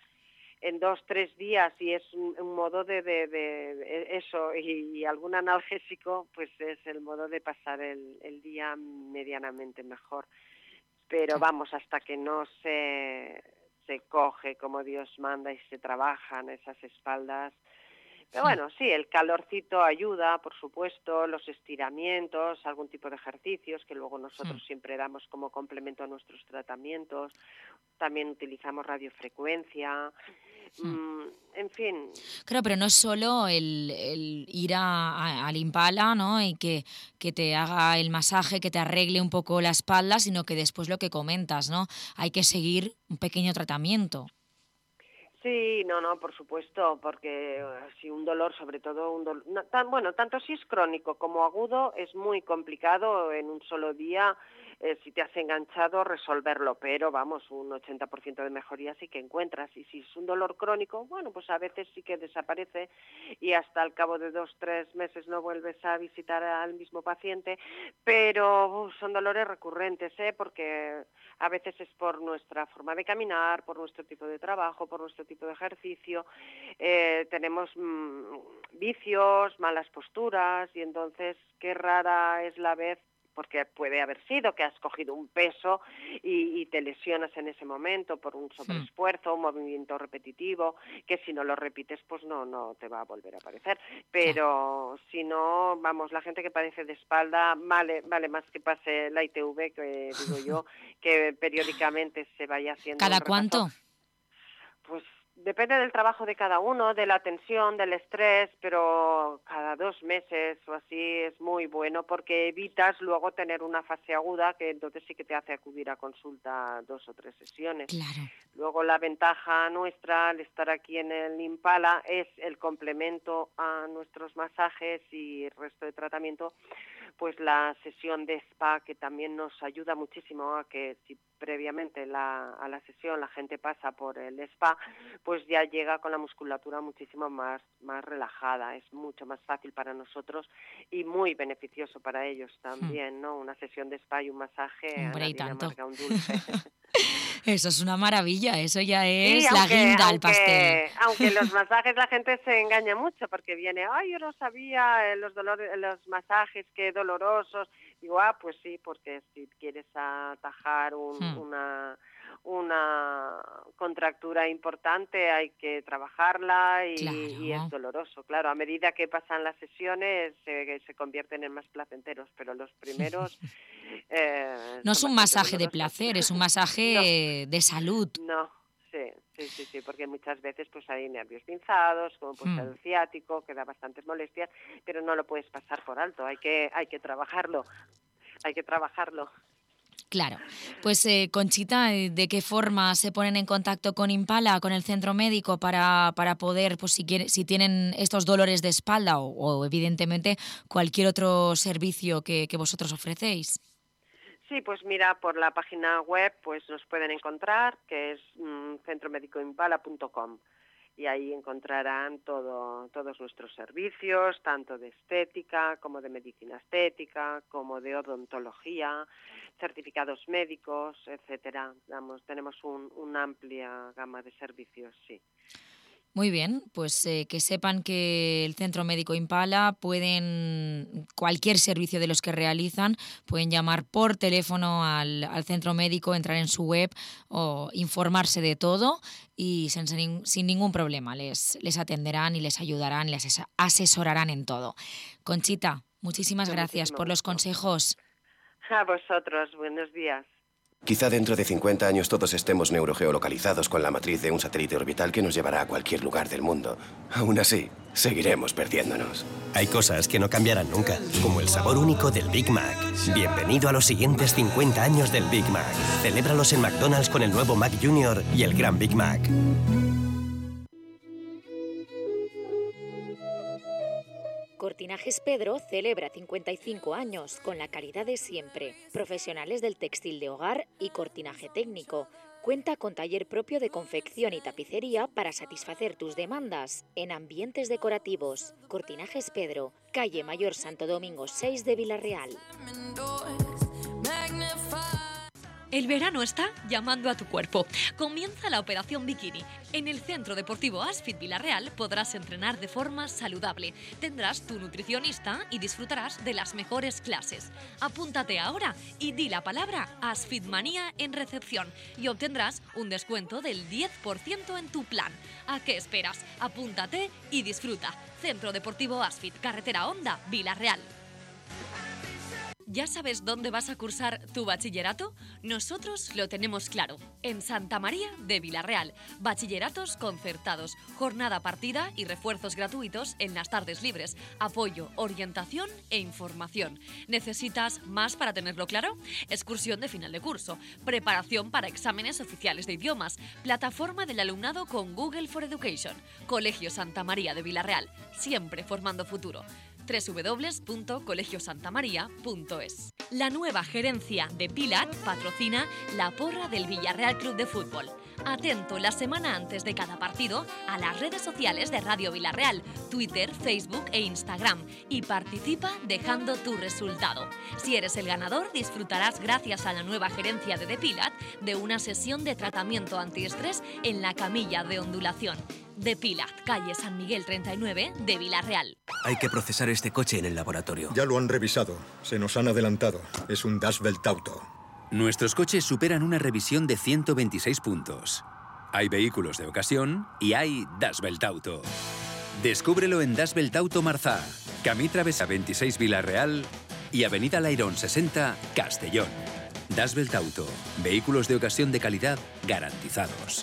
en dos, tres días y es un, un modo de, de, de, de eso y, y algún analgésico, pues es el modo de pasar el, el día medianamente mejor. Pero vamos, hasta que no se, se coge como Dios manda y se trabajan esas espaldas. Pero bueno, sí, el calorcito ayuda, por supuesto, los estiramientos, algún tipo de ejercicios que luego nosotros sí. siempre damos como complemento a nuestros tratamientos. También utilizamos radiofrecuencia, sí. mmm, en fin. Claro, pero no es solo el, el ir a, a, al Impala, ¿no? Y que, que te haga el masaje, que te arregle un poco la espalda, sino que después lo que comentas, ¿no? Hay que seguir un pequeño tratamiento. Sí, no, no, por supuesto, porque si un dolor, sobre todo un dolor, no, tan, bueno, tanto si es crónico como agudo, es muy complicado en un solo día, eh, si te has enganchado, resolverlo, pero vamos, un ochenta por ciento de mejoría sí que encuentras, y si es un dolor crónico, bueno, pues a veces sí que desaparece y hasta al cabo de dos, tres meses no vuelves a visitar al mismo paciente, pero uh, son dolores recurrentes, ¿eh? Porque a veces es por nuestra forma de caminar, por nuestro tipo de trabajo, por nuestro tipo de ejercicio, eh, tenemos mmm, vicios, malas posturas y entonces qué rara es la vez, porque puede haber sido que has cogido un peso y, y te lesionas en ese momento por un sobreesfuerzo, un movimiento repetitivo, que si no lo repites pues no, no te va a volver a aparecer. Pero si no, vamos, la gente que padece de espalda, vale, vale más que pase la I T V, que digo yo, que periódicamente se vaya haciendo. ¿Cada cuánto? Pues depende del trabajo de cada uno, de la tensión, del estrés, pero cada dos meses o así es muy bueno porque evitas luego tener una fase aguda que entonces sí que te hace acudir a consulta dos o tres sesiones. Claro. Luego la ventaja nuestra al estar aquí en el Impala es el complemento a nuestros masajes y el resto de tratamiento, pues la sesión de spa que también nos ayuda muchísimo a que si previamente la, a la sesión la gente pasa por el spa, pues ya llega con la musculatura muchísimo más, más relajada, es mucho más fácil para nosotros y muy beneficioso para ellos también, ¿no? Una sesión de spa y un masaje, Hombre, a nadie y tanto. le amarga un dulce. Eso es una maravilla, eso ya es sí, la aunque, guinda al aunque, pastel. Aunque los masajes la gente se engaña mucho porque viene, ay, yo no sabía eh, los dolores, los masajes, qué dolorosos. Digo, ah, pues sí, porque si quieres atajar un, hmm. una una contractura importante hay que trabajarla y, claro. y es doloroso. Claro, a medida que pasan las sesiones se, se convierten en más placenteros, pero los primeros... Eh, no es un masaje dolorosos. de placer, es un masaje no. de salud. No, sí, sí, sí, sí, porque muchas veces pues hay nervios pinzados, como pues hmm. el ciático, que da bastantes molestias, pero no lo puedes pasar por alto, hay que, hay que trabajarlo, hay que trabajarlo. Claro. Pues, eh, Conchita, ¿de qué forma se ponen en contacto con Impala, con el centro médico, para, para poder, pues si, quiere, si tienen estos dolores de espalda o, o evidentemente, cualquier otro servicio que, que vosotros ofrecéis? Sí, pues mira, por la página web pues nos pueden encontrar, que es mmm, centro médico impala punto com. Y ahí encontrarán todo, todos nuestros servicios, tanto de estética como de medicina estética, como de odontología, certificados médicos, etcétera. Vamos, tenemos un, una amplia gama de servicios, sí. Muy bien, pues eh, que sepan que el Centro Médico Impala pueden, cualquier servicio de los que realizan, pueden llamar por teléfono al, al centro médico, entrar en su web o informarse de todo y sin, sin ningún problema les, les atenderán y les ayudarán, les asesorarán en todo. Conchita, muchísimas gracias por los consejos. A vosotros, buenos días. Quizá dentro de cincuenta años todos estemos neurogeolocalizados con la matriz de un satélite orbital que nos llevará a cualquier lugar del mundo. Aún así, seguiremos perdiéndonos. Hay cosas que no cambiarán nunca, como el sabor único del Big Mac. Bienvenido a los siguientes cincuenta años del Big Mac. Celébralos en McDonald's con el nuevo Mac Junior y el Gran Big Mac. Cortinajes Pedro celebra cincuenta y cinco años con la calidad de siempre. Profesionales del textil de hogar y cortinaje técnico. Cuenta con taller propio de confección y tapicería para satisfacer tus demandas en ambientes decorativos. Cortinajes Pedro, calle Mayor Santo Domingo seis de Villarreal. El verano está llamando a tu cuerpo. Comienza la Operación Bikini. En el Centro Deportivo Asfit Villarreal podrás entrenar de forma saludable. Tendrás tu nutricionista y disfrutarás de las mejores clases. Apúntate ahora y di la palabra Asfitmanía en recepción y obtendrás un descuento del diez por ciento en tu plan. ¿A qué esperas? Apúntate y disfruta. Centro Deportivo Asfit, Carretera Honda, Villarreal. ¿Ya sabes dónde vas a cursar tu bachillerato? Nosotros lo tenemos claro. En Santa María de Villarreal. Bachilleratos concertados, jornada partida y refuerzos gratuitos en las tardes libres. Apoyo, orientación e información. ¿Necesitas más para tenerlo claro? Excursión de final de curso. Preparación para exámenes oficiales de idiomas. Plataforma del alumnado con Google for Education. Colegio Santa María de Villarreal. Siempre formando futuro. doble u doble u doble u punto colegio santa maría punto es. La nueva gerencia de Pilat patrocina la porra del Villarreal Club de Fútbol. Atento la semana antes de cada partido a las redes sociales de Radio Villarreal, Twitter, Facebook e Instagram y participa dejando tu resultado. Si eres el ganador, disfrutarás gracias a la nueva gerencia de Depilat de una sesión de tratamiento antiestrés en la camilla de ondulación. Depilat, calle San Miguel treinta y nueve de Villarreal. Hay que procesar este coche en el laboratorio. Ya lo han revisado. Se nos han adelantado. Es un Das Welt Auto. Nuestros coches superan una revisión de ciento veintiséis puntos. Hay vehículos de ocasión y hay Das Welt Auto. Descúbrelo en Das Welt Auto Marzá, Camí Travesa veintiséis Villarreal y Avenida Lairón sesenta, Castellón. Das Welt Auto. Vehículos de ocasión de calidad garantizados.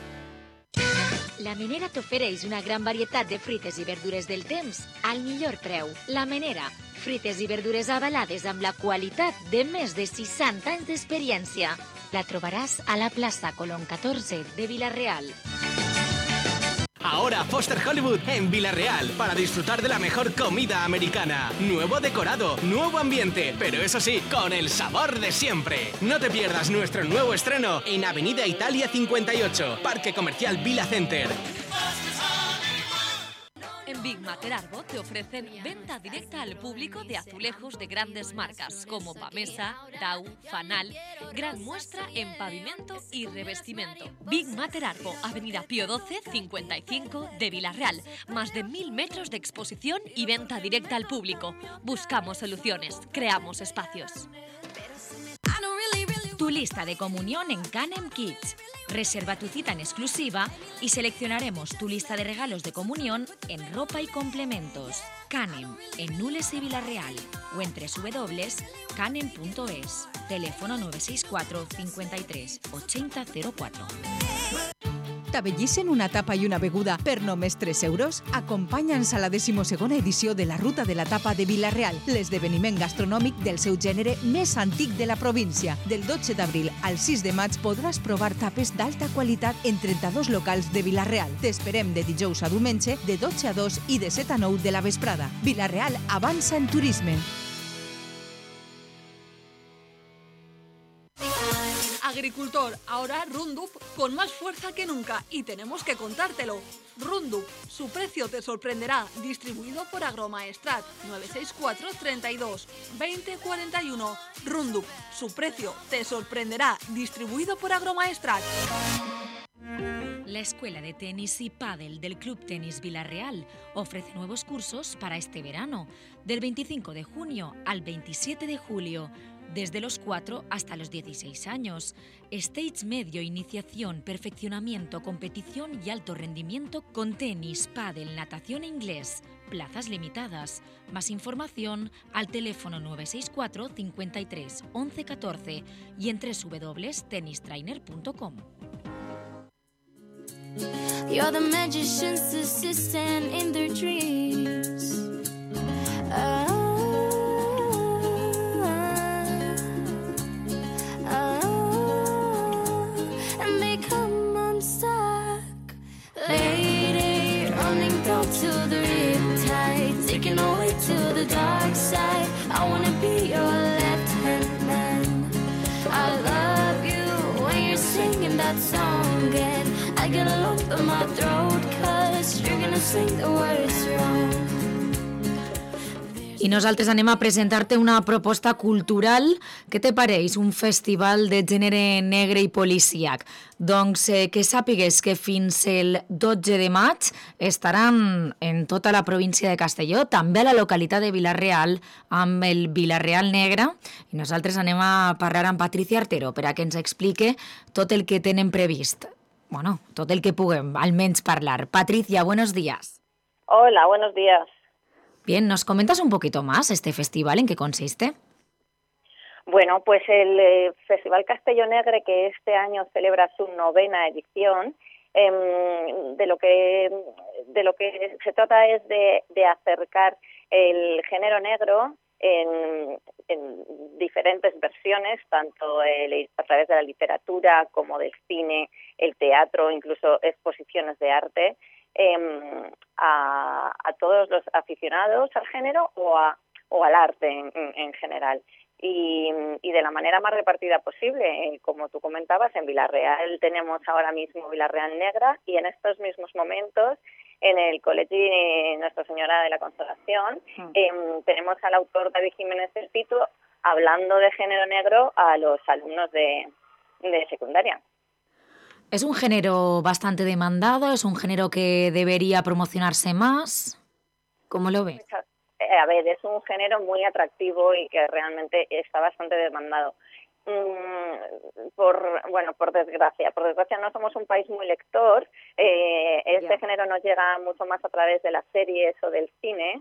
La Menera t'ofereix una gran varietat de fruites i verdures del temps al millor preu. La Menera, fruites i verdures avalades amb la qualitat de més de seixanta anys d'experiència. La trobaràs a la plaça Colón catorze de Villarreal. Ahora Foster Hollywood en Villarreal para disfrutar de la mejor comida americana. Nuevo decorado, nuevo ambiente, pero eso sí, con el sabor de siempre. No te pierdas nuestro nuevo estreno en Avenida Italia cincuenta y ocho, Parque Comercial Vila Center. En Big Mater Arbo te ofrecen venta directa al público de azulejos de grandes marcas como Pamesa, Tau, Fanal, gran muestra en pavimento y revestimiento. Big Mater Arbo, Avenida Pío doce, cincuenta y cinco de Villarreal. Más de mil metros de exposición y venta directa al público. Buscamos soluciones, creamos espacios. Tu lista de comunión en Canem Kids. Reserva tu cita en exclusiva y seleccionaremos tu lista de regalos de comunión en ropa y complementos. Canem, en Nules y Villarreal, o en doble u doble u doble u punto canem punto es. Teléfono nueve seis cuatro, cincuenta y tres, ochenta cero cuatro. T'abellissen una tapa i una beguda per només tres euros? Acompanya'ns a la decimosegona edició de la Ruta de la Tapa de Vila-real, l'esdeveniment gastronòmic del seu gènere més antic de la província. Del dotze d'abril al sis de maig podràs provar tapes d'alta qualitat en trenta-dos locals de Vila-real. T'esperem de dijous a diumenge, de dotze a dos i de set a nou de la vesprada. Vila-real avança en turisme. Agricultor, ahora Roundup con más fuerza que nunca y tenemos que contártelo. Roundup, su precio te sorprenderá, distribuido por Agromaestrat, nueve seis cuatro, treinta y dos, veinte cuarenta y uno. Roundup, su precio te sorprenderá, distribuido por Agromaestrat. Les Escuela de Tenis y Pádel del Club Tenis Villarreal ofrece nuevos cursos para este verano, del veinticinco de junio al veintisiete de julio, desde los cuatro hasta los dieciséis años. Stage medio, iniciación, perfeccionamiento, competición y alto rendimiento con tenis, pádel, natación e inglés. Plazas limitadas. Más información al teléfono nueve seis cuatro, cincuenta y tres, once catorce y en doble u doble u doble u punto tennis trainer punto com. You're the magician's assistant in their dreams. Ah, ah, and they come unstuck. Lady, running down to the riptide, taking away to the dark side. I wanna be your left-hand man. I love you when you're singing that song, and I get a lump in my throat, cause you're gonna sing the words wrong. I nosaltres anem a presentar-te una proposta cultural. Què te pareix? Un festival de gènere negre i policíac. Doncs eh, que sàpigues que fins el dotze de maig estaran en tota la província de Castelló, també a la localitat de Vila-real, amb el Vila-real Negre. I nosaltres anem a parlar amb Patricia Artero per a que ens explique tot el que tenen previst. Bueno, tot el que puguem, almenys parlar. Patricia, buenos días. Hola, buenos días. Bien, ¿nos comentas un poquito más este festival? ¿En qué consiste? Bueno, pues el eh, Festival Castelló Negre, que este año celebra su novena edición, eh, de lo que de lo que se trata es de, de acercar el género negro en, en diferentes versiones, tanto el, a través de la literatura como del cine, el teatro, incluso exposiciones de arte, eh, a, a todos los aficionados al género o, a, o al arte en, en, en general. Y, y de la manera más repartida posible, eh, como tú comentabas, en Vila-real tenemos ahora mismo Vila-real Negra, y en estos mismos momentos en el Colegio Nuestra Señora de la Consolación mm. eh, tenemos al autor David Jiménez del Pito hablando de género negro a los alumnos de, de secundaria. ¿Es un género bastante demandado? ¿Es un género que debería promocionarse más? ¿Cómo lo ves? A ver, es un género muy atractivo y que realmente está bastante demandado. Mm, por bueno, por desgracia, por desgracia no somos un país muy lector. Eh, este yeah. género nos llega mucho más a través de las series o del cine.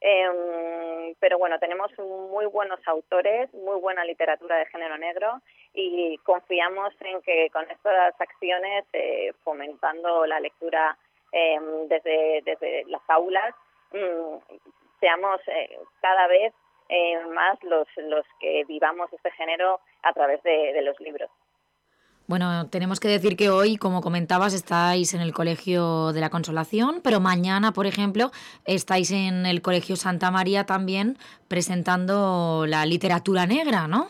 Eh, pero bueno, tenemos muy buenos autores, muy buena literatura de género negro, y confiamos en que con estas acciones, eh, fomentando la lectura eh, desde, desde las aulas, mm, seamos eh, cada vez eh, más los, los que vivamos este género a través de, de los libros. Bueno, tenemos que decir que hoy, como comentabas, estáis en el Colegio de la Consolación, pero mañana, por ejemplo, estáis en el Colegio Santa María también presentando la literatura negra, ¿no?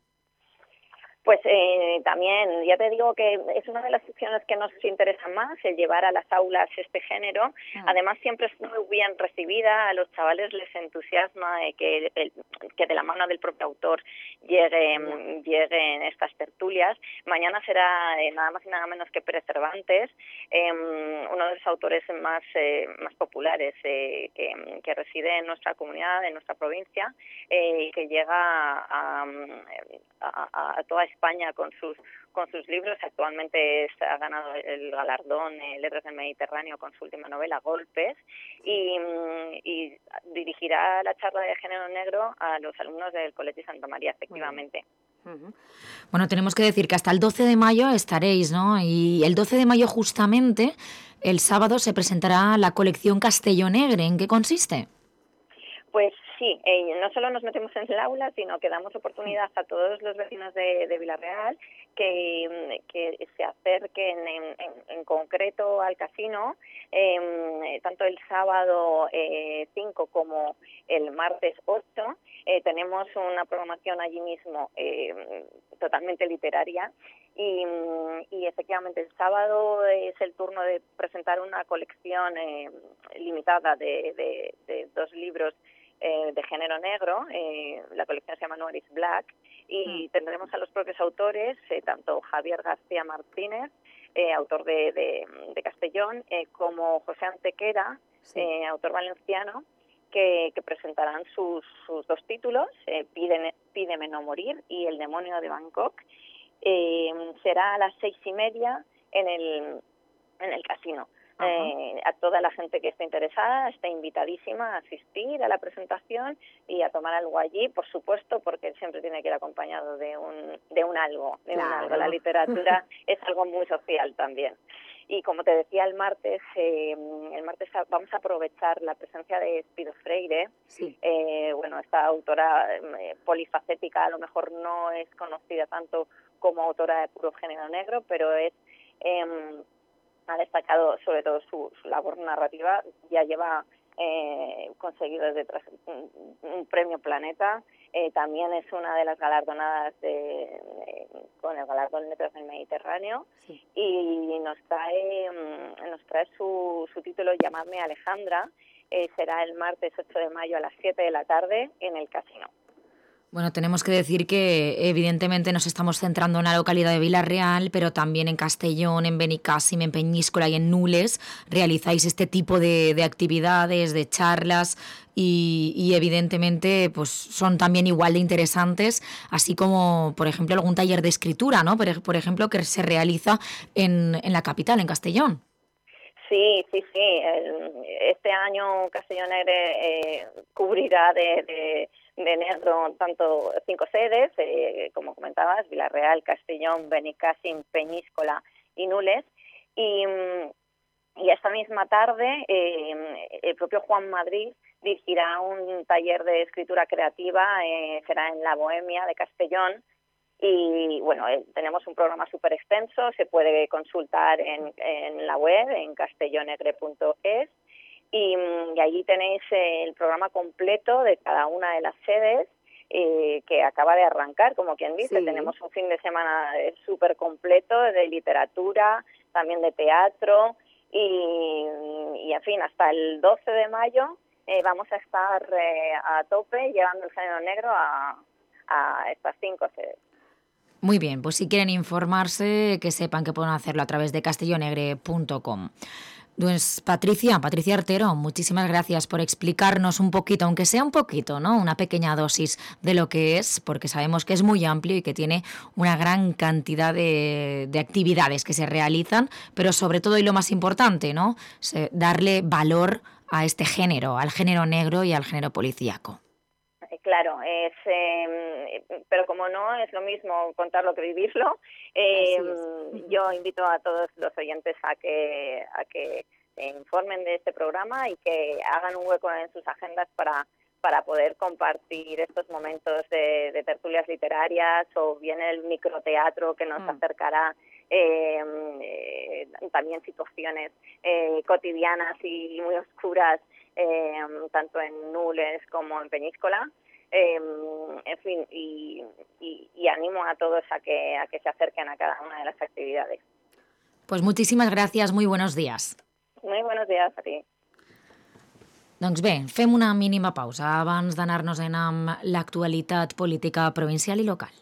Pues eh, también, ya te digo que es una de las secciones que nos interesa más, el llevar a las aulas este género. Ah. Además, siempre es muy bien recibida, a los chavales les entusiasma eh, que, el, que de la mano del propio autor lleguen, lleguen estas tertulias. Mañana será eh, nada más y nada menos que Pérez Cervantes, eh, uno de los autores más, eh, más populares eh, que, que reside en nuestra comunidad, en nuestra provincia, y eh, que llega a, a, a toda España con sus con sus libros. Actualmente es, ha ganado el galardón eh, Letras del Mediterráneo con su última novela, Golpes, y, y dirigirá la charla de género negro a los alumnos del Colegio Santa María, efectivamente. Uh-huh. Bueno, tenemos que decir que hasta el doce de mayo estaréis, ¿no? Y el doce de mayo justamente, el sábado, se presentará la colección Castelló Negre. ¿En qué consiste? Pues sí, eh, no solo nos metemos en el aula, sino que damos oportunidad a todos los vecinos de, de Vila-real que, que se acerquen en, en, en concreto al casino, eh, tanto el sábado eh, cinco como el martes ocho. Eh, tenemos una programación allí mismo eh, totalmente literaria. Y, y efectivamente el sábado es el turno de presentar una colección eh, limitada de, de, de dos libros eh, de género negro. Eh, la colección se llama Noir is Black, y mm. tendremos a los propios autores, eh, tanto Javier García Martínez eh, autor de, de, de Castellón, eh, como José Antequera, sí. eh, autor valenciano, que, que presentarán sus, sus dos títulos, eh, Pídeme, Pídeme no morir y El demonio de Bangkok. Eh, será a las seis y media en el, en el casino. Eh, a toda la gente que esté interesada está invitadísima a asistir a la presentación y a tomar algo allí, por supuesto, porque siempre tiene que ir acompañado de un de un algo, de claro. un algo. La literatura es algo muy social también. Y como te decía el martes, eh, el martes vamos a aprovechar la presencia de Espido Freire. Sí. Eh, bueno, esta autora eh, polifacética, a lo mejor no es conocida tanto como autora de puro género negro, pero es eh, ha destacado sobre todo su, su labor narrativa. Ya lleva eh, conseguido desde un, un premio Planeta. Eh, también es una de las galardonadas de, de, con el galardón Letras del Mediterráneo. Sí. Y nos trae nos trae su, su título Llamadme Alejandra. Eh, será el martes ocho de mayo a las siete de la tarde en el Casino. Bueno, tenemos que decir que evidentemente nos estamos centrando en la localidad de Vila-real, pero también en Castellón, en Benicàssim, en Peñíscola y en Nules realizáis este tipo de, de actividades, de charlas y, y evidentemente pues son también igual de interesantes, así como, por ejemplo, algún taller de escritura, ¿no? Por, por ejemplo, que se realiza en, en la capital, en Castellón. Sí, sí, sí. El, este año Castellón eh, cubrirá de... de de negro tanto cinco sedes, eh, como comentabas, Vila-real, Castellón, Benicàssim, Peñíscola y Nules. Y, y esta misma tarde eh, el propio Juan Madrid dirigirá un taller de escritura creativa, eh, será en la Bohemia de Castellón. Y bueno, eh, tenemos un programa súper extenso, se puede consultar en, en la web, en castellonegre punto es. Y, y allí tenéis eh, el programa completo de cada una de las sedes eh, que acaba de arrancar, como quien dice. Sí. Tenemos un fin de semana súper completo de literatura, también de teatro y, y en fin, hasta el doce de mayo eh, vamos a estar eh, a tope llevando el género negro a, a estas cinco sedes. Muy bien, pues si quieren informarse, que sepan que pueden hacerlo a través de castellonegre punto com. Pues Patricia, Patricia Artero, muchísimas gracias por explicarnos un poquito, aunque sea un poquito, ¿no? Una pequeña dosis de lo que es, porque sabemos que es muy amplio y que tiene una gran cantidad de, de actividades que se realizan, pero sobre todo y lo más importante, ¿no? Se, darle valor a este género, al género negro y al género policíaco. Claro, es, eh, pero como no es lo mismo contarlo que vivirlo, eh, yo invito a todos los oyentes a que a que se informen de este programa y que hagan un hueco en sus agendas para para poder compartir estos momentos de, de tertulias literarias o bien el microteatro que nos mm. acercará eh, eh, también situaciones eh, cotidianas y muy oscuras, eh, tanto en Nules como en Peñíscola. Eh, en fin, y, y, y animo a todos a que, a que se acerquen a cada una de las actividades. Pues muchísimas gracias, muy buenos días. Muy buenos días a ti. Doncs bé, fem una mínima pausa abans d'anar-nos-en amb l'actualitat política provincial i local.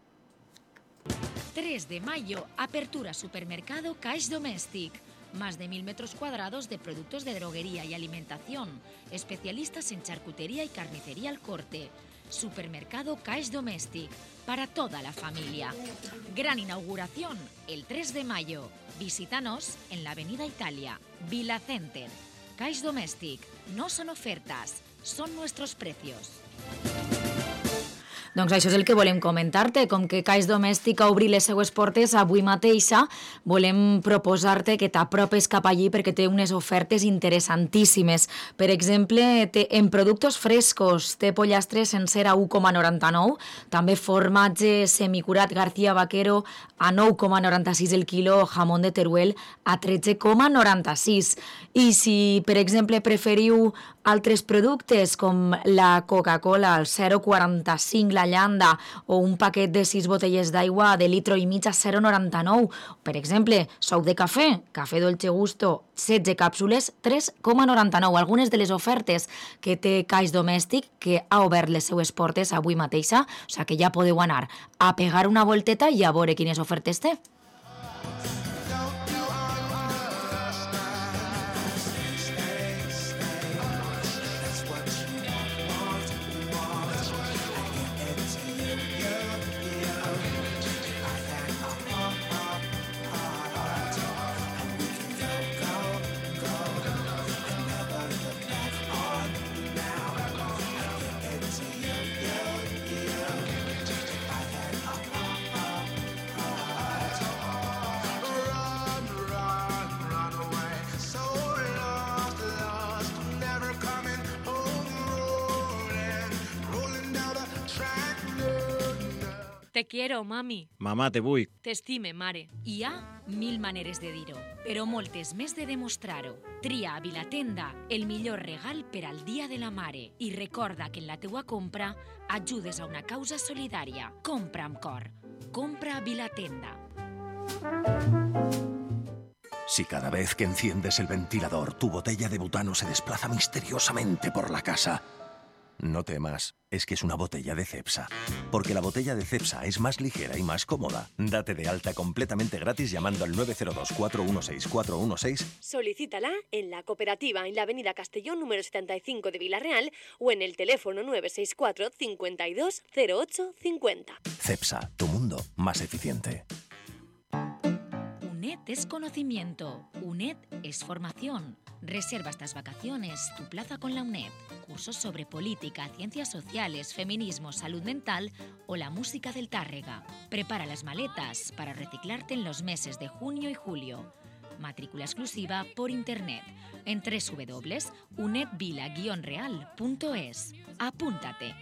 tres de mayo, apertura supermercado Caix Domèstic. Más de mil metros cuadrados de productos de droguería y alimentación, especialistas en charcutería y carnicería al corte. Supermercado Caix Domèstic, para toda la familia. Gran inauguración el tres de mayo. Visítanos en la Avenida Italia, Vila Center. Caix Domèstic, no son ofertas, son nuestros precios. Doncs això és el que volem comentar-te, com que Caix Domèstic ha obrit les seues portes avui mateixa, volem proposar-te que t'apropes cap allí perquè té unes ofertes interessantíssimes. Per exemple, té, en productes frescos té pollastre sencer a u coma noranta-nou, també formatge semicurat García Vaquero a nou coma noranta-sis el quilo, jamón de Teruel a tretze coma noranta-sis. I si, per exemple, preferiu altres productes com la Coca-Cola al zero coma quaranta-cinc la llanda o un paquet de sis botelles d'aigua de litro i mig a zero coma noranta-nou. Per exemple, suc de cafè, cafè Dolce Gusto, setze càpsules, tres coma noranta-nou. Algunes de les ofertes que té Caix Domèstic, que ha obert les seues portes avui mateixa, o sigui que ja podeu anar a pegar una volteta i a veure quines ofertes té. Te quiero, mami. Mamà, te vull. T'estime, mare. Hi ha mil maneres de dir-ho, però moltes més de demostrar-ho. Tria a Vilatenda el millor regal per al Dia de la Mare i recorda que en la teua compra ajudes a una causa solidària. Compra amb cor. Compra a Vilatenda. Si cada vez que enciendes el ventilador tu botella de butano se desplaza misteriosamente por la casa, no temas, es que es una botella de Cepsa. Porque la botella de Cepsa es más ligera y más cómoda. Date de alta completamente gratis llamando al nueve cero dos, cuatro uno seis, cuatro uno seis. Solicítala en la cooperativa en la avenida Castellón número setenta y cinco de Villarreal o en el teléfono nueve seis cuatro, cincuenta y dos, cero ocho cincuenta. Cepsa, tu mundo más eficiente. UNED es conocimiento, UNED es formación. Reserva estas vacaciones tu plaza con la UNED. Cursos sobre política, ciencias sociales, feminismo, salud mental o la música del Tárrega. Prepara las maletas para reciclarte en los meses de junio y julio. Matrícula exclusiva por internet en doble u doble u doble punto uned vila guion real punto es. Apúntate.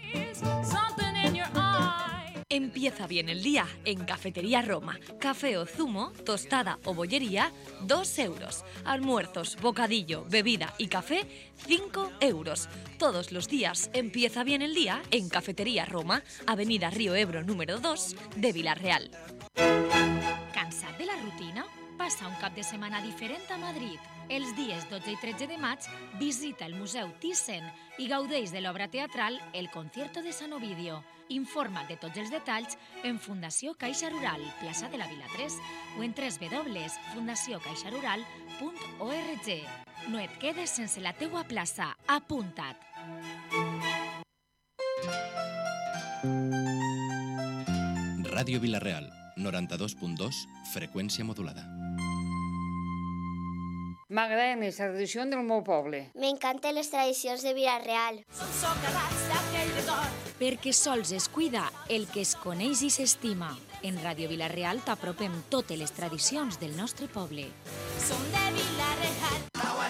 Empieza bien el día en Cafetería Roma. Café o zumo, tostada o bollería, dos euros. Almuerzos, bocadillo, bebida y café, cinco euros. Todos los días empieza bien el día en Cafetería Roma, Avenida Río Ebro número dos de Villarreal. Cansat de la rutina? Passa un cap de setmana diferent a Madrid. Els dies dotze i tretze de maig visita el Museu Thyssen i gaudeix de l'obra teatral El concierto de San Ovidio. Informa't de tots els detalls en Fundació Caixa Rural, plaça de la Vila tres, o en doble u doble u doble punt fundació caixa rural punt org. No et quedes sense la teua plaça. Apunta't! Ràdio Vilareal, noranta-dos punt dos, freqüència modulada. M'agraden les tradicions del meu poble. M'encanten les tradicions de Vilareal. Perquè sols es cuida el que es coneix i s'estima. En Ràdio Vilareal t'apropem totes les tradicions del nostre poble. Som de Vilareal.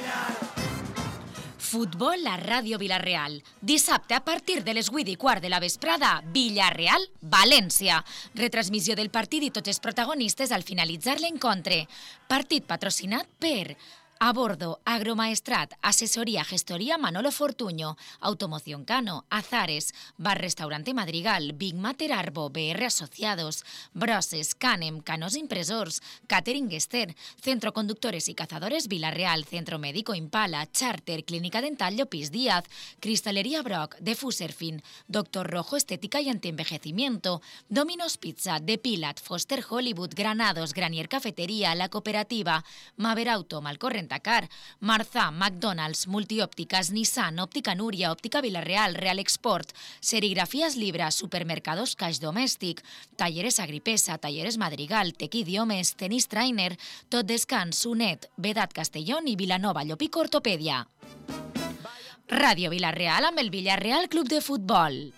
Futbol a Ràdio Vilareal. Dissabte a partir de les vuit i quart de la vesprada, Villarreal, València. Retransmissió del partit i tots els protagonistes al finalitzar l'encontre. Partit patrocinat per A Bordo, Agromaestrat, Asesoría Gestoría Manolo Fortuño, Automoción Cano, Azares, Bar Restaurante Madrigal, Big Mater Arbo, B R Asociados, Broses, Canem, Canos Impresors, Catering Esther, Centro Conductores y Cazadores Vilareal, Centro Médico Impala, Charter, Clínica Dental Llopis Díaz, Cristalería Brock, Defuserfin, Doctor Rojo Estética y Antienvejecimiento, Domino's Pizza, Depilat, Foster Hollywood, Granados, Granier Cafetería, La Cooperativa, Maverauto, Malcorrent Car, Marza, McDonald's, Multiópticas, Nissan, Óptica Núria, Óptica Vilareal, Real Export, Serigrafías Libra, Supermercados Caix Domèstic, Talleres Agripesa, Talleres Madrigal, Tec Idiomes, Tenis Trainer, Tot Descans, Unet, Vedat Castellón i Vilanova Llopic Ortopèdia. Ràdio Vilareal amb el Villarreal Club de Futbol.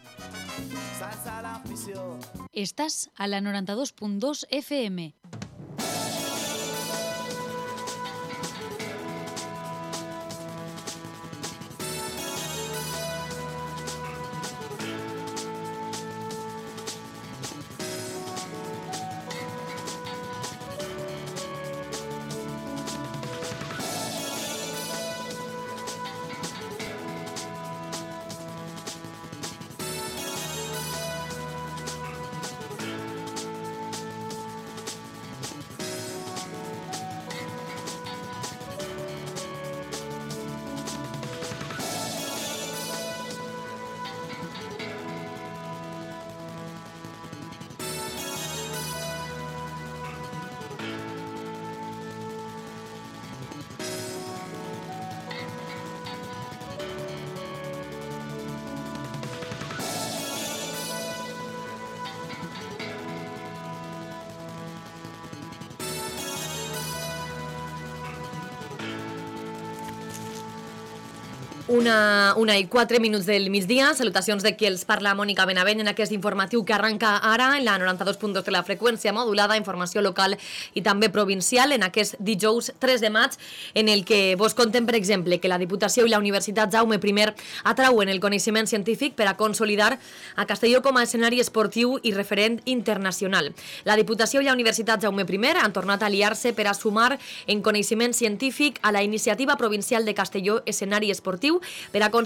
Estàs a la noranta-dos punt dos F M. Una, una i quatre minuts del migdia. Salutacions de qui els parla Mònica Benavent en aquest informatiu que arranca ara en la noranta-dos punt dos de la freqüència modulada, informació local i també provincial en aquest dijous tres de maig, en el que vos contem, per exemple, que la Diputació i la Universitat Jaume I atrauen el coneixement científic per a consolidar a Castelló com a escenari esportiu i referent internacional. La Diputació i la Universitat Jaume I han tornat a aliar-se per a sumar en coneixement científic a la iniciativa provincial de Castelló escenari esportiu per a